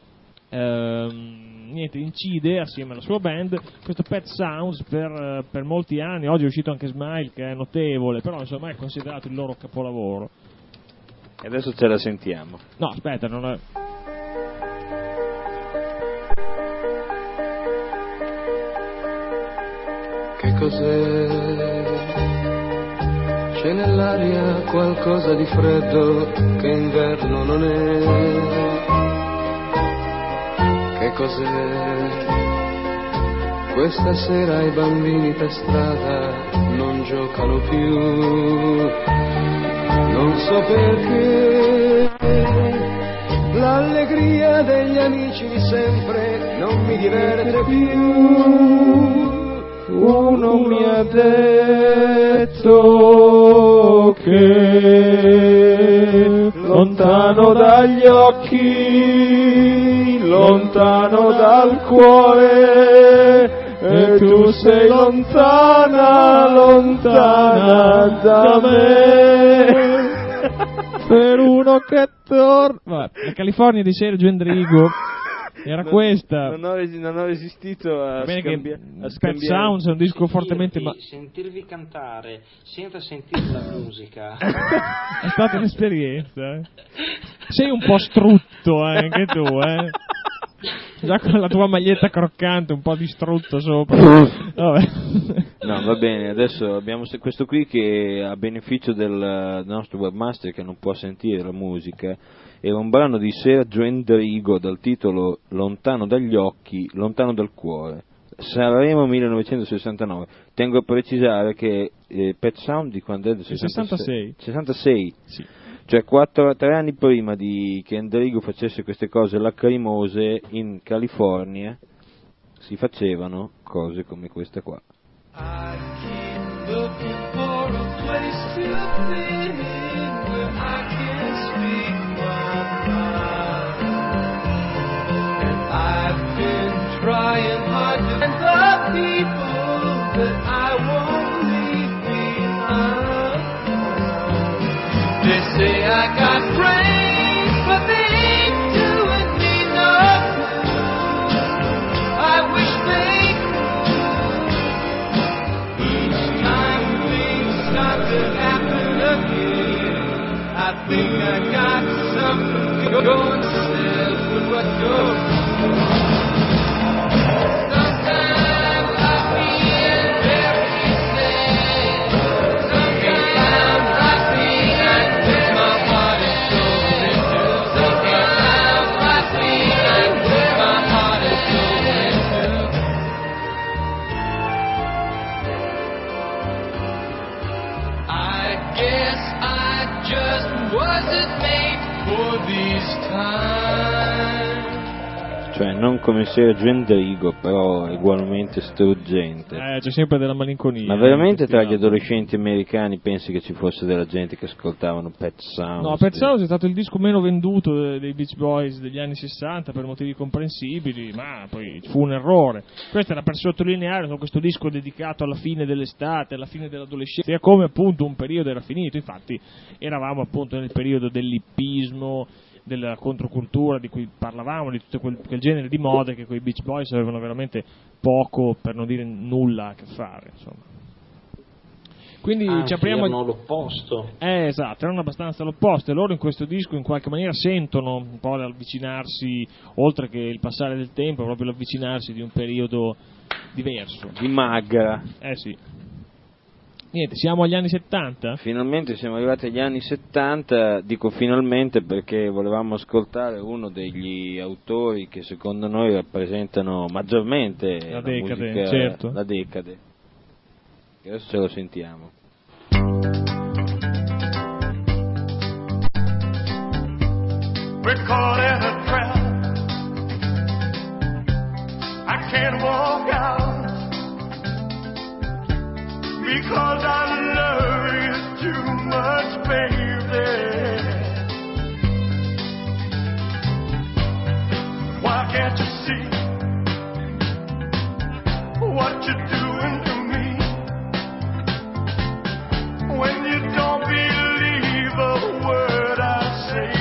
ehm, niente, incide assieme alla sua band questo Pet Sounds per, eh, per molti anni. Oggi è uscito anche Smile, che è notevole, però insomma è considerato il loro capolavoro. E adesso ce la sentiamo. No, aspetta, non è... Che cos'è? C'è nell'aria qualcosa di freddo che inverno non è. Che cos'è? Questa sera i bambini per strada non giocano più. Non so perché l'allegria degli amici di sempre non mi diverte più. Uno mi ha detto che lontano dagli occhi, lontano dal cuore, e tu sei lontana, lontana da me. Per uno che torna... Vabbè, la California di Sergio Endrigo era Non- questa. Non ho, resi- non ho resistito a, Va bene che scambia- a Pet scambiare. Sounds è un disco fortemente... Ma... Sentirvi cantare senza sentire la musica. È stata un'esperienza. eh. Sei un po' strutto eh, anche tu, eh. Già con la tua maglietta croccante, un po' di strutto sopra. Vabbè. No, va bene, adesso abbiamo se- questo qui che a beneficio del nostro webmaster che non può sentire la musica, era un brano di Sergio Endrigo dal titolo Lontano dagli occhi, lontano dal cuore. Sanremo millenovecentosessantanove. Tengo a precisare che eh, Pet Sound di quando è? Del sessantasei. sessantasei. Sì. Cioè quattro, tre anni prima di che Endrigo facesse queste cose lacrimose in California si facevano cose come questa qua. I keep looking for a place to fit in where I can speak my mind. And I've been trying hard to find the people that I won't leave behind. They say I got brains, but they ain't doing me no good. I wish they each time things start to happen again, I think I got something going says with what goes. Sometimes I feel very sad. Sometimes I feel like with my heart and soul into. Sometimes I feel like with my heart and soul into. I guess I just wasn't made for these times. Cioè non come Sergio Endrigo, però ugualmente struggente. Eh, c'è sempre della malinconia. Ma veramente in tra questi gli adolescenti americani pensi che ci fosse della gente che ascoltavano Pet Sounds? No, Pet Sounds è stato il disco meno venduto de- dei Beach Boys degli anni sessanta per motivi comprensibili, ma poi fu un errore. Questo era per sottolineare con questo disco dedicato alla fine dell'estate, alla fine dell'adolescenza, e come appunto un periodo era finito. Infatti eravamo appunto nel periodo dell'ippismo, della controcultura di cui parlavamo, di tutto quel, quel genere di mode che con i Beach Boys avevano veramente poco, per non dire nulla, a che fare, insomma. Quindi Anzi, ci apriamo erano l'opposto. Eh, esatto, erano abbastanza l'opposto, e loro in questo disco in qualche maniera sentono un po' l'avvicinarsi, oltre che il passare del tempo, proprio l'avvicinarsi di un periodo diverso. Di magra. Eh sì. Niente, siamo agli anni settanta? Finalmente siamo arrivati agli anni settanta, dico finalmente perché volevamo ascoltare uno degli autori che secondo noi rappresentano maggiormente La la, decade, musica, certo. la decade. E adesso ce lo sentiamo. We're caught in a trap. I can't walk out because I love you too much, baby. Why can't you see what you're doing to me when you don't believe a word I say?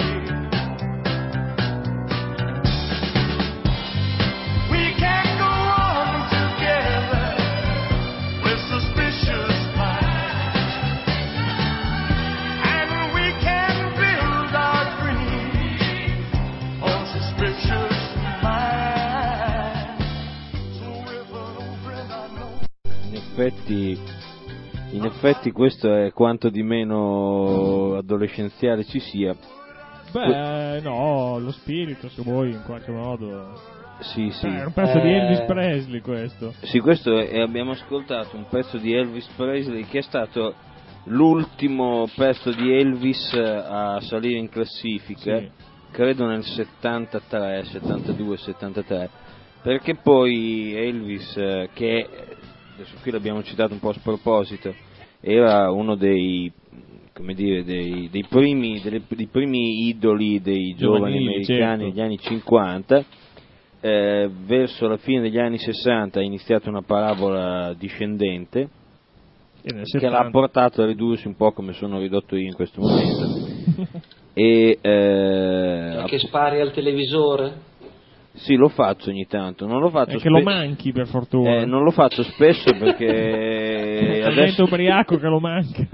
In effetti, in effetti questo è quanto di meno adolescenziale ci sia. Beh, no, lo spirito, se vuoi, in qualche modo. Sì, sì. Beh, è un pezzo Eh. di Elvis Presley questo. Sì, questo è, abbiamo ascoltato un pezzo di Elvis Presley che è stato l'ultimo pezzo di Elvis a salire in classifica, Sì. credo nel settantatré, settantadue, settantatré, perché poi Elvis, eh, che adesso qui l'abbiamo citato un po' a sproposito, era uno dei, come dire, dei, dei primi, delle, dei primi idoli dei giovani Giovanili, americani certo. negli anni cinquanta. Eh, verso la fine degli anni sessanta ha iniziato una parabola discendente E nel che l'ha settanta portato a ridursi un po' come sono ridotto io in questo momento. e eh, Che spari al televisore? sì, lo faccio ogni tanto, non lo faccio È che lo spe- manchi, per fortuna. eh, non lo faccio spesso perché È talmente adesso ubriaco che lo manca.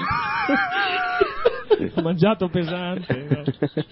Ho mangiato pesante. No?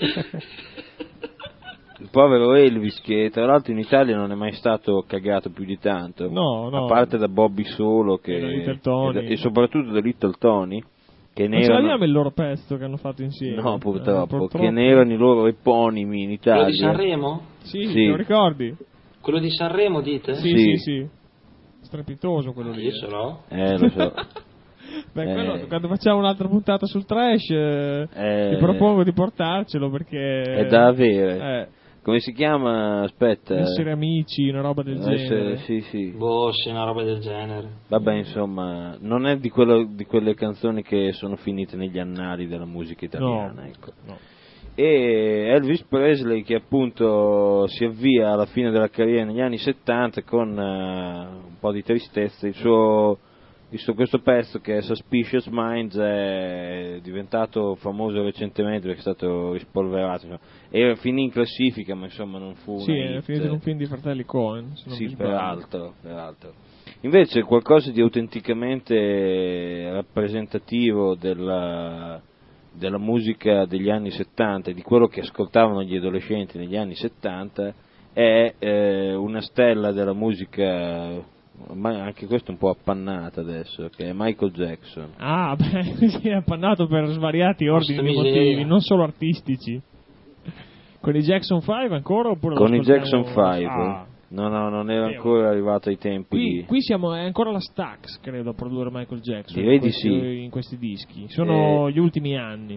il povero Elvis, che tra l'altro in Italia non è mai stato cagato più di tanto, No, no. a parte da Bobby Solo che, E da Little Tony. e, da- e soprattutto da Little Tony, che ne Ma ce erano, l'abbiamo il loro pezzo che hanno fatto insieme? no Eh, purtroppo, purtroppo. che ne erano i loro eponimi in Quello di Italia. Sanremo? Sì, Sì. te lo ricordi? Quello di Sanremo, dite? Sì, Sì. sì, sì. Strepitoso quello lì. Io eh. ce l'ho. Eh, lo so. Beh, Eh. quello, quando facciamo un'altra puntata sul trash, eh, Eh. ti propongo di portarcelo perché... È da avere. Eh, Come si chiama? Aspetta. essere amici, una roba del Essere- genere. sì, sì. Boh, sì, una roba del genere. Vabbè, insomma, non è di, quello, di quelle canzoni che sono finite negli annali della musica italiana, No, ecco. no. E Elvis Presley, che appunto si avvia alla fine della carriera negli anni settanta con eh, un po' di tristezza, il suo, visto questo pezzo che è Suspicious Minds è diventato famoso recentemente perché è stato rispolverato, insomma. Era finì in classifica, ma insomma non fu Sì, una è hit. finito in un film di fratelli Cohen. se non mi Sì, sbaglio. peraltro, peraltro. Invece qualcosa di autenticamente rappresentativo della, della musica degli anni settanta e di quello che ascoltavano gli adolescenti negli anni settanta è eh, una stella della musica, ma anche questo un po' appannata adesso, che è Michael Jackson. Ah, beh, si è appannato per svariati ordini Posta di miseria. motivi, non solo artistici. Con i Jackson cinque ancora oppure lo Con i ascoltiamo- Jackson cinque, Ah. no, no, non era Eh, ancora arrivato ai tempi Qui, di... qui siamo, è ancora la Stax, credo, a produrre Michael Jackson. Direi in di questi, sì. in questi dischi. Sono Eh, gli ultimi anni.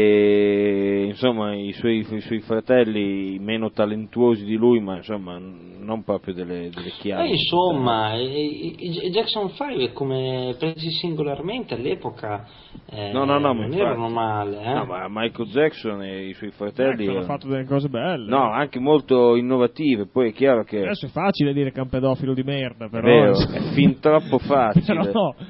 E insomma i suoi, i suoi fratelli meno talentuosi di lui, ma insomma non proprio delle, delle chiavi. Eh, insomma, i, i- i Jackson cinque come presi singolarmente all'epoca eh, No, no, no, ma non infatti. erano male. Eh? No, ma Michael Jackson e i suoi fratelli Jackson ha erano- fatto delle cose belle. no, anche molto innovative. Poi è chiaro che Adesso è facile dire che è un pedofilo di merda, è però... vero, è fin troppo facile. però,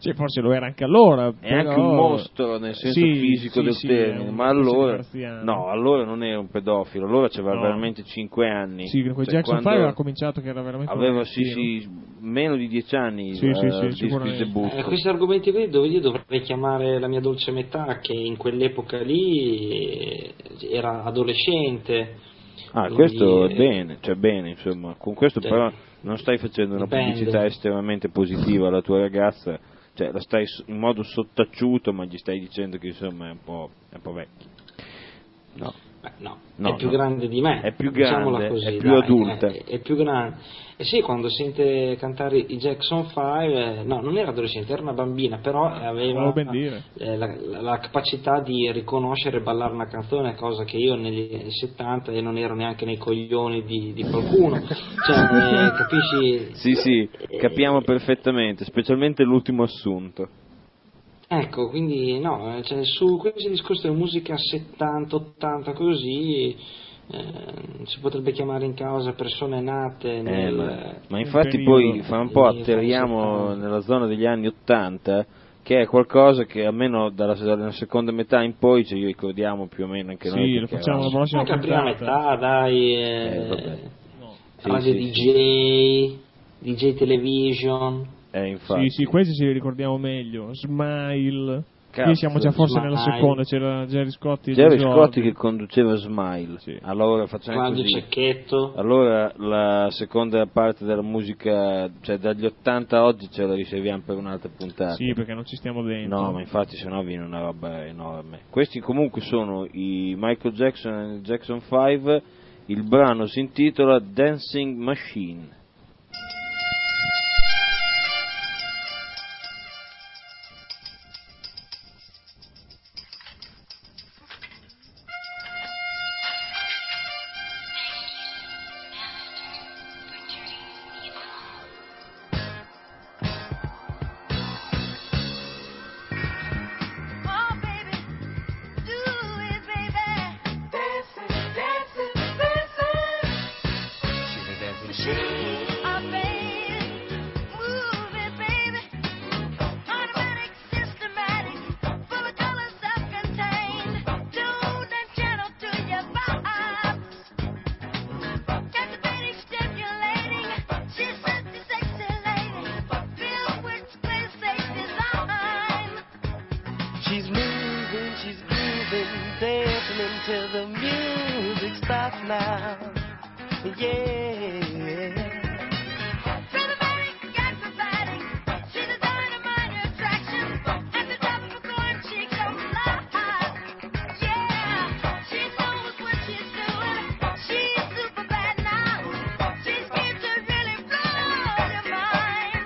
Cioè, forse lo era anche allora. È però... anche un mostro nel senso sì, fisico sì, del sì, termine, è un ma allora marziano. no, allora non era un pedofilo, allora aveva No. veramente cinque anni. Sì, con Cioè, Jackson quando cinque aveva cominciato che era veramente un aveva sì, ragazzino. sì, meno di dieci anni Sì, eh, sì, sì, il disco di sicuramente. debutto. Eh, questi argomenti qui dove io dovrei chiamare la mia dolce metà, che in quell'epoca lì era adolescente. Ah, quindi, questo è eh, bene, cioè bene, insomma, con questo Cioè, però non stai facendo una dipende. pubblicità estremamente positiva alla tua ragazza, cioè la stai s- in modo sottaciuto, ma gli stai dicendo che insomma è un po', è un po' vecchio. No. Beh, no, No, è più no. grande di me, È più diciamola grande, così, è più dai, adulta. È, è più grande. E sì, quando sente cantare i Jackson cinque, eh, no, non era adolescente, era una bambina, però aveva Volevo ben dire. eh, la, la- la capacità di riconoscere e ballare una canzone, cosa che io negli anni settanta e non ero neanche nei coglioni di, di qualcuno. Cioè, eh, capisci? Sì, sì, Eh, capiamo perfettamente, specialmente l'ultimo assunto. Ecco, quindi no, eh, cioè, su questi discorsi della musica settanta ottanta così eh, si potrebbe chiamare in causa persone nate Eh, nel, ma, ma infatti periodo, poi fra un po' negli anni atterriamo settanta. nella zona degli anni ottanta, che è qualcosa che almeno dalla, dalla seconda metà in poi ci ricordiamo più o meno anche noi. Sì, lo perché facciamo la eravamo- prossima Anche la prima puntata. metà, dai, Eh, eh, vabbè. No. Sì, radio sì, D sì. J, D J Television. Eh, infatti. Sì, sì, questi ci li ricordiamo meglio. Smile. Cazzo, Qui siamo già forse Smile. nella seconda, c'era Jerry Scotti. e Jerry George. Scotti che conduceva Smile. Sì. Allora facciamo Claudio così. Cecchetto. Allora la seconda parte della musica, cioè dagli ottanta a oggi ce la riserviamo per un'altra puntata. Sì, perché non ci stiamo dentro. No, ma infatti sennò viene una roba enorme. Questi comunque sono i Michael Jackson e il Jackson cinque, il brano si intitola Dancing Machine. Oh, baby, do it, baby. Dancing, dancing, dancing. She's a dancing machine. Oh, baby, move it, baby. Automatic, systematic, full of colors self-contained. Tuned and channeled to your vibes. Captivating, stimulating. She's such a sexy lady. Filled with exquisite design. She's moving, she's grooving, dancing until the music stops now. Yeah. Cinematic, acrobatic, she's a dynamite attraction. At the top of a coin, she comes alive. Yeah, she knows what she's doing. She's super bad now. She's here to really blow your mind.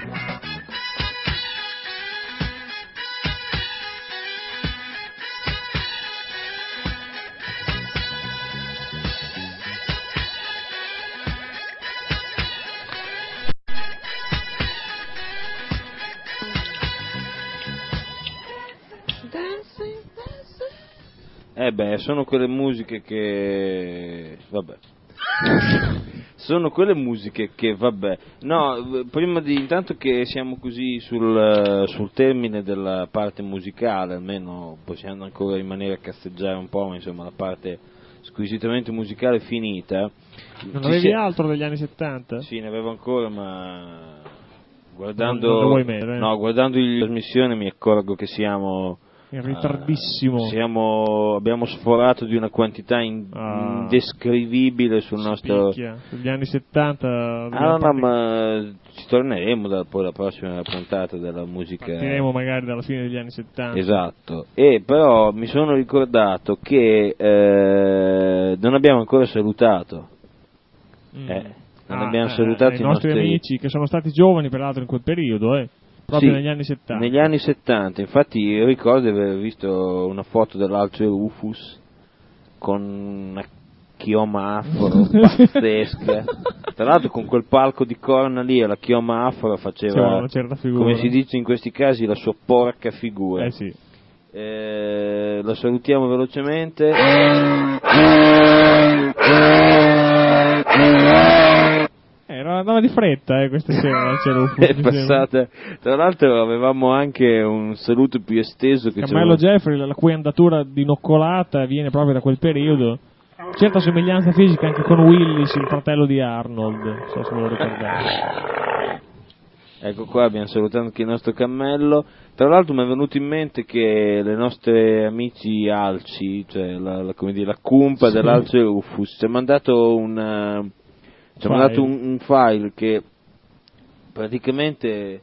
Eh beh, sono quelle musiche che... vabbè. Sono quelle musiche che, vabbè. No, prima di... intanto che siamo così sul, sul termine della parte musicale, almeno possiamo ancora rimanere a cazzeggiare un po', ma insomma la parte squisitamente musicale è finita. Non Ci avevi si- altro degli anni settanta? Sì, ne avevo ancora, ma... Non- guardando... non lo vuoi mettere, eh? No, guardando la trasmissione mi accorgo che siamo... In ritardissimo. Eh, siamo, abbiamo sforato di una quantità in- Ah. indescrivibile sul nostro... Spicchia. Sugli anni settanta. Ah dobbiamo no, no, parti- ma ci torneremo da, poi la prossima puntata della musica. Partiremo magari dalla fine degli anni settanta. Esatto, e però mi sono ricordato che eh, non abbiamo ancora salutato. Mm. Eh, non Ah, abbiamo eh, salutato i i nostri nostri amici che sono stati giovani peraltro in quel periodo, eh. Proprio Sì, negli anni settanta. Negli anni settanta, infatti io ricordo di aver visto una foto dell'Alce Rufus con una chioma afro pazzesca. Tra l'altro con quel palco di corna lì e la chioma afro Faceva faceva, una certa figura. come si dice in questi casi, la sua porca figura. Eh sì. Eh, la salutiamo velocemente. Era andava di fretta eh, questa sera al cielo Ufus, È mi sembra. passata. Tra l'altro avevamo anche un saluto più esteso che Carmelo c'era- Jeffrey, la cui andatura dinoccolata viene proprio da quel periodo. Certa somiglianza fisica anche con Willis, il fratello di Arnold, non so se ve lo ricordate. Ecco qua, abbiamo salutato anche il nostro cammello. Tra l'altro mi è venuto in mente che le nostre amici Alci, cioè la, la, come dire, la cumpa Sì. dell'Alce Ufus, ci ha mandato un, eh, ci ha File. mandato un, un file che praticamente...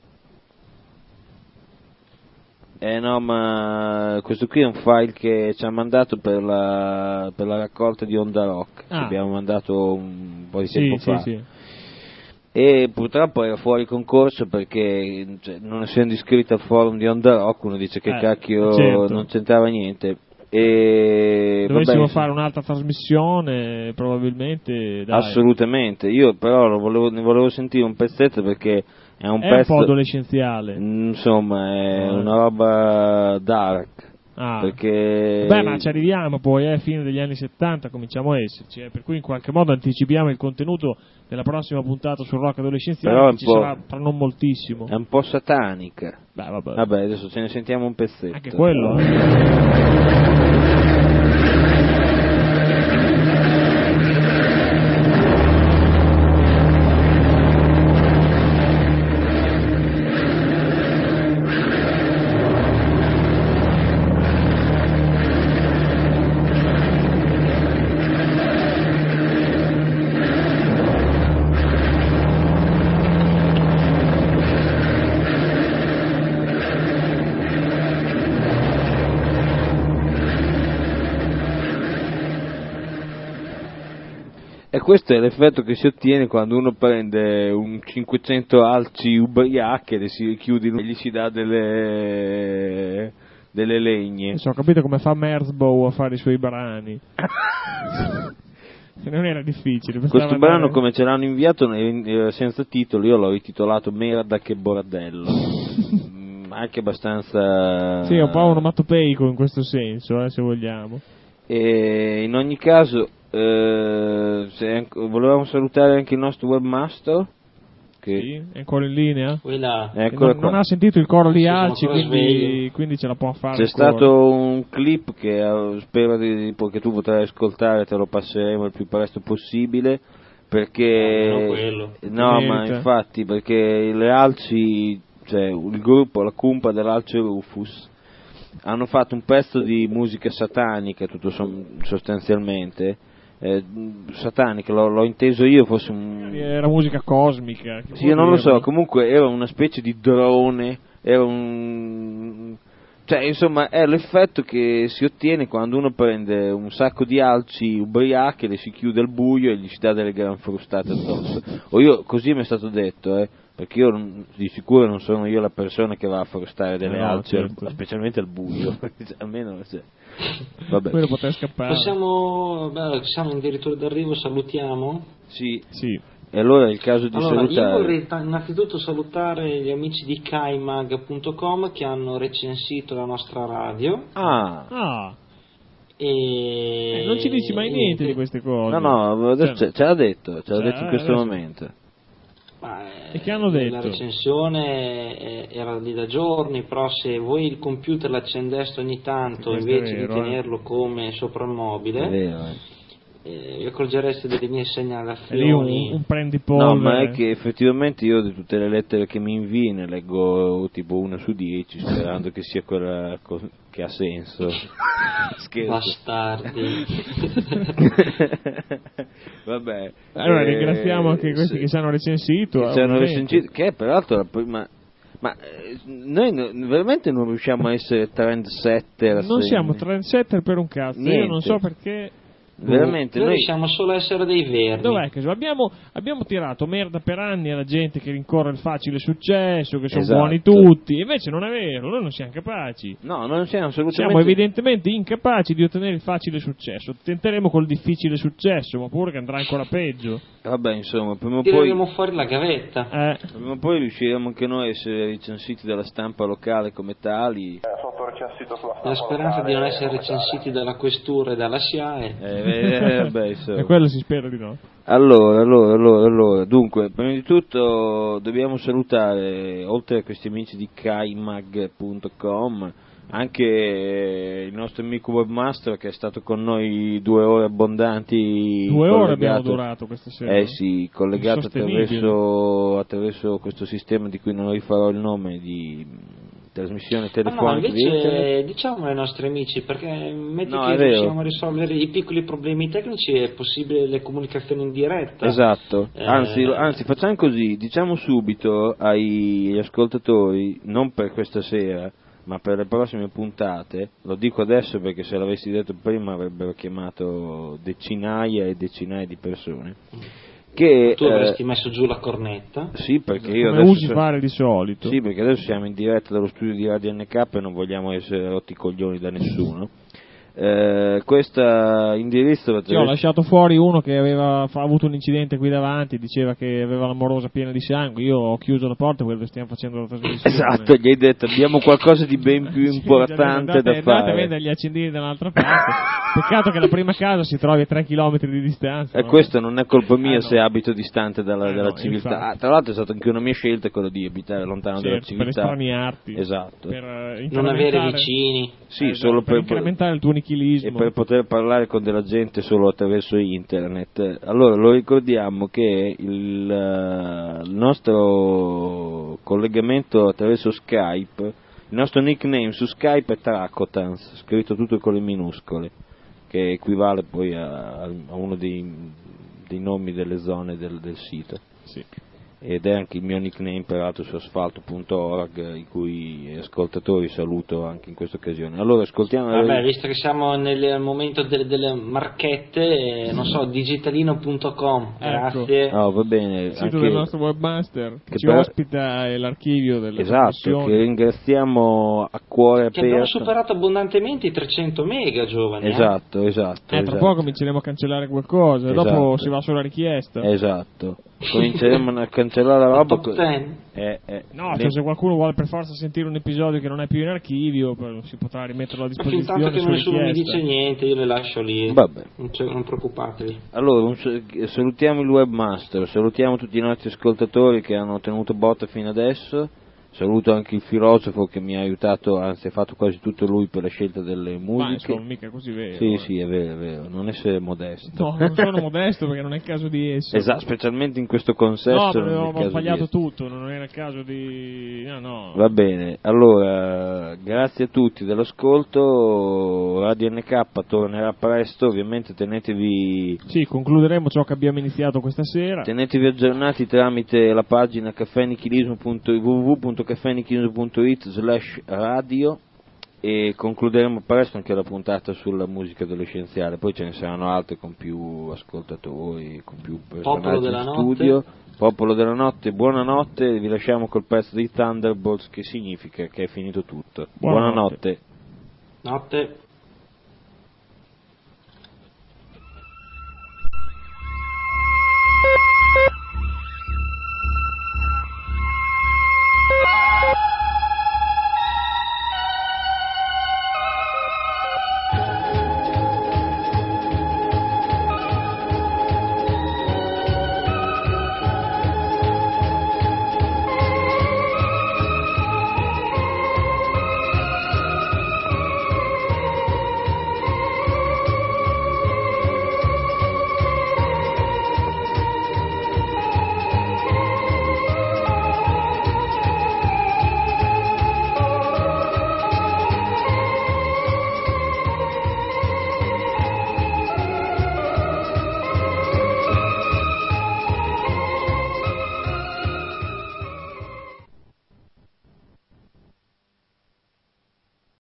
Eh no, ma questo qui è un file che ci ha mandato per la, per la raccolta di Onda Rock, che Ah. abbiamo mandato un po' di Sì, tempo sì, fa. sì. E purtroppo era fuori concorso perché, cioè, non essendo iscritto al forum di Onda Rock, uno dice che Eh, cacchio certo. non c'entrava niente. E Dovessimo vabbè, fare un'altra trasmissione, probabilmente, dai. assolutamente. Io però lo volevo, ne volevo sentire un pezzetto perché è un È pezzo, un po' adolescenziale. insomma, è No, eh. una roba dark. Ah. Perché Beh, ma ci arriviamo poi, eh, fine degli anni settanta cominciamo a esserci, eh, per cui in qualche modo anticipiamo il contenuto della prossima puntata sul rock adolescenziale, Però è che un ci po'- sarà tra non moltissimo. è un po' satanica. Beh, vabbè. Vabbè, adesso ce ne sentiamo un pezzetto. Anche quello, eh. E questo è l'effetto che si ottiene quando uno prende un cinquecento alci ubriache e si chiude in- e gli si dà delle, delle legne. Adesso ho capito come fa Merzbow a fare i suoi brani. Non era difficile. bastava Questo brano, andare- come ce l'hanno inviato, era senza titolo, io l'ho rititolato Merda che bordello. Mm, Anche abbastanza... Sì, è un po' onomatopeico in questo senso, eh, se vogliamo. E in ogni caso, eh, se anche- volevamo salutare anche il nostro webmaster, che Sì, è ancora in linea? Quella Eccolo non, qua. non ha sentito il coro di Sì, sono Alci, ancora quindi, sveglio. quindi ce la può fare C'è ancora. stato un clip che eh, spero di, di- che tu potrai ascoltare, te lo passeremo il più presto possibile, perché No, almeno quello. no, ma Merita. infatti perché le Alci, cioè il gruppo, la cumpa dell'Alce Rufus, hanno fatto un pezzo di musica satanica, tutto som- sostanzialmente, eh, satanica, l'ho, l'ho inteso io, fosse un... Era musica cosmica. chi Sì, può io non lo so, dirlo? comunque era una specie di drone, era un... cioè insomma è l'effetto che si ottiene quando uno prende un sacco di alci ubriache, le si chiude al buio e gli si dà delle gran frustate addosso. O io, così mi è stato detto, eh, perché io non- di sicuro non sono io la persona che va a frustare delle No, alci, al- certo. specialmente al buio, almeno cioè, vabbè. Quello poter scappare. Possiamo, beh, siamo addirittura d'arrivo, salutiamo. Sì, Sì. e allora è il caso di Allora, io salutare. vorrei ta- innanzitutto salutare gli amici di kaimag punto com che hanno recensito la nostra radio Ah, Ah, e eh, non ci dici mai niente di queste cose. no, no, adesso Cioè, ce, ce l'ha detto, ce l'ha Cioè, detto in questo adesso- momento. Ma, eh, E che hanno La detto? recensione eh, era lì da giorni, però se voi il computer l'accendeste ogni tanto Questo è invece vero, di eh. tenerlo come sopra il È mobile, vero, eh. eh, vi accorgereste delle mie È segnalazioni. lì un, un prendipolvere. No, ma è che effettivamente io di tutte le lettere che mi invii ne leggo tipo una su dieci, sperando che sia quella co- che ha senso. Scherzo. Bastardi. Vabbè. Allora eh, ringraziamo anche questi sì, che ci hanno recensito. che ci hanno ovviamente. recensito, che peraltro la prima... Ma eh, noi no- veramente non riusciamo a essere trendsetter. Non se- siamo trendsetter per un cazzo. Io Niente. non so perché. Veramente, Noi noi... riusciamo solo a essere dei vermi. Dov'è che abbiamo, abbiamo tirato merda per anni alla gente che rincorre il facile successo, che sono Esatto. buoni tutti, invece non è vero, noi non siamo capaci. No, non siamo assolutamente... Siamo evidentemente incapaci di ottenere il facile successo. Tenteremo col difficile successo, ma pure che andrà ancora peggio. Vabbè, insomma, prima o poi... Tireremo fuori la gavetta. Eh, Prima o poi riusciremo anche noi a essere recensiti dalla stampa locale come tali. Sotto c'è il sito sulla La stampa speranza di non locale, essere come recensiti dalla questura e dalla S I A E. Eh, eh, beh, insomma. E quello si spera di no. Allora, allora, allora, allora, dunque, prima di tutto dobbiamo salutare, oltre a questi amici di kaimag punto com, anche il nostro amico webmaster che è stato con noi due ore abbondanti. Due ore abbiamo collegato- durato questa sera. Eh sì, collegato Insostenibile. attraverso, attraverso questo sistema di cui non rifarò il nome, di trasmissione Ma no, telefonica di internet. invece diciamo ai nostri amici, perché metti No, che è vero. riusciamo a risolvere i piccoli problemi tecnici, è possibile le comunicazioni in diretta. Esatto, Eh, anzi, anzi facciamo così, diciamo subito ai- agli ascoltatori, non per questa sera, ma per le prossime puntate, lo dico adesso perché se l'avessi detto prima avrebbero chiamato decinaia e decinaia di persone, che Tu avresti eh, messo giù la cornetta. sì, perché io Come adesso usi so- fare di solito. sì, perché adesso siamo in diretta dallo studio di Radio N K e non vogliamo essere rotti i coglioni da nessuno. Eh, questo indirizzo Sì, ho lasciato fuori uno che aveva fa- avuto un incidente qui davanti, diceva che aveva l'amorosa piena di sangue, io ho chiuso la porta perché stiamo facendo la trasmissione. Esatto, gli hai detto abbiamo qualcosa di ben più Sì, importante andate, da andate a fare. vendere gli accendini dall'altra parte. Peccato che la prima casa si trovi a tre chilometri di distanza. E no? questo non è colpa mia Eh, no. se abito distante dalla, Eh, dalla no, civiltà. infatti. Ah, tra l'altro è stata anche una mia scelta quella di abitare lontano dalla Certo, per civiltà. estraniarti. Esatto. Per, eh, Non avere incrementare- vicini. Sì, eh, solo per, per, incrementare il tuo nichilismo. e per poter parlare con della gente solo attraverso internet. Allora lo ricordiamo che il, eh, il nostro collegamento attraverso Skype, il nostro nickname su Skype è Tracotans, scritto tutto con le minuscole, che equivale poi a, a uno dei, dei nomi delle zone del, del sito. Sì. Ed è anche il mio nickname peraltro su asfalto punto org, i cui ascoltatori saluto anche in questa occasione. Allora ascoltiamo. Vabbè, visto che siamo nel momento delle, delle marchette, eh, non so, digitalino punto com, grazie. Oh, va bene. Il sito anche- del nostro webmaster che, che ci per- ospita e l'archivio delle Esatto, trasmissioni. che ringraziamo a cuore Che abbiamo aperto. superato abbondantemente i trecento mega, giovani. eh. Esatto, esatto. Eh, tra esatto. poco cominceremo a cancellare qualcosa, e dopo Esatto. si va sulla richiesta. Esatto. Cominceremo a cancellare la roba. Top co- ten. eh, eh, No, le- cioè, se qualcuno vuole per forza sentire un episodio che non è più in archivio, poi si potrà rimetterlo a Ma fin disposizione tanto che su nessuno mi richiesta. dice niente, io le lascio lì. Vabbè. Non, c'è- non preoccupatevi. Allora, un s- salutiamo il webmaster, salutiamo tutti i nostri ascoltatori che hanno tenuto botta fino adesso. Saluto anche il filosofo che mi ha aiutato, anzi ha fatto quasi tutto lui per la scelta delle Ma musiche. insomma, mica così vero. Sì, eh. sì, è vero, è vero, non essere modesto. No, non sono modesto perché non è il caso di esso. Esatto, specialmente in questo consesso. No, non è avevo il caso sbagliato di- tutto, non era il caso di... No, no. Va bene, allora, grazie a tutti dell'ascolto, Radio N K tornerà presto, ovviamente tenetevi, Sì, concluderemo ciò che abbiamo iniziato questa sera. tenetevi aggiornati tramite la pagina caffenichilismo punto w w w punto caffenichilismo punto it slash radio e concluderemo presto anche la puntata sulla musica adolescenziale, poi ce ne saranno altre con più ascoltatori, con più personaggi della in notte. studio. Popolo della notte, buonanotte, vi lasciamo col pezzo di Thunderbolts che significa che è finito tutto. Buonanotte. Buonanotte. Notte.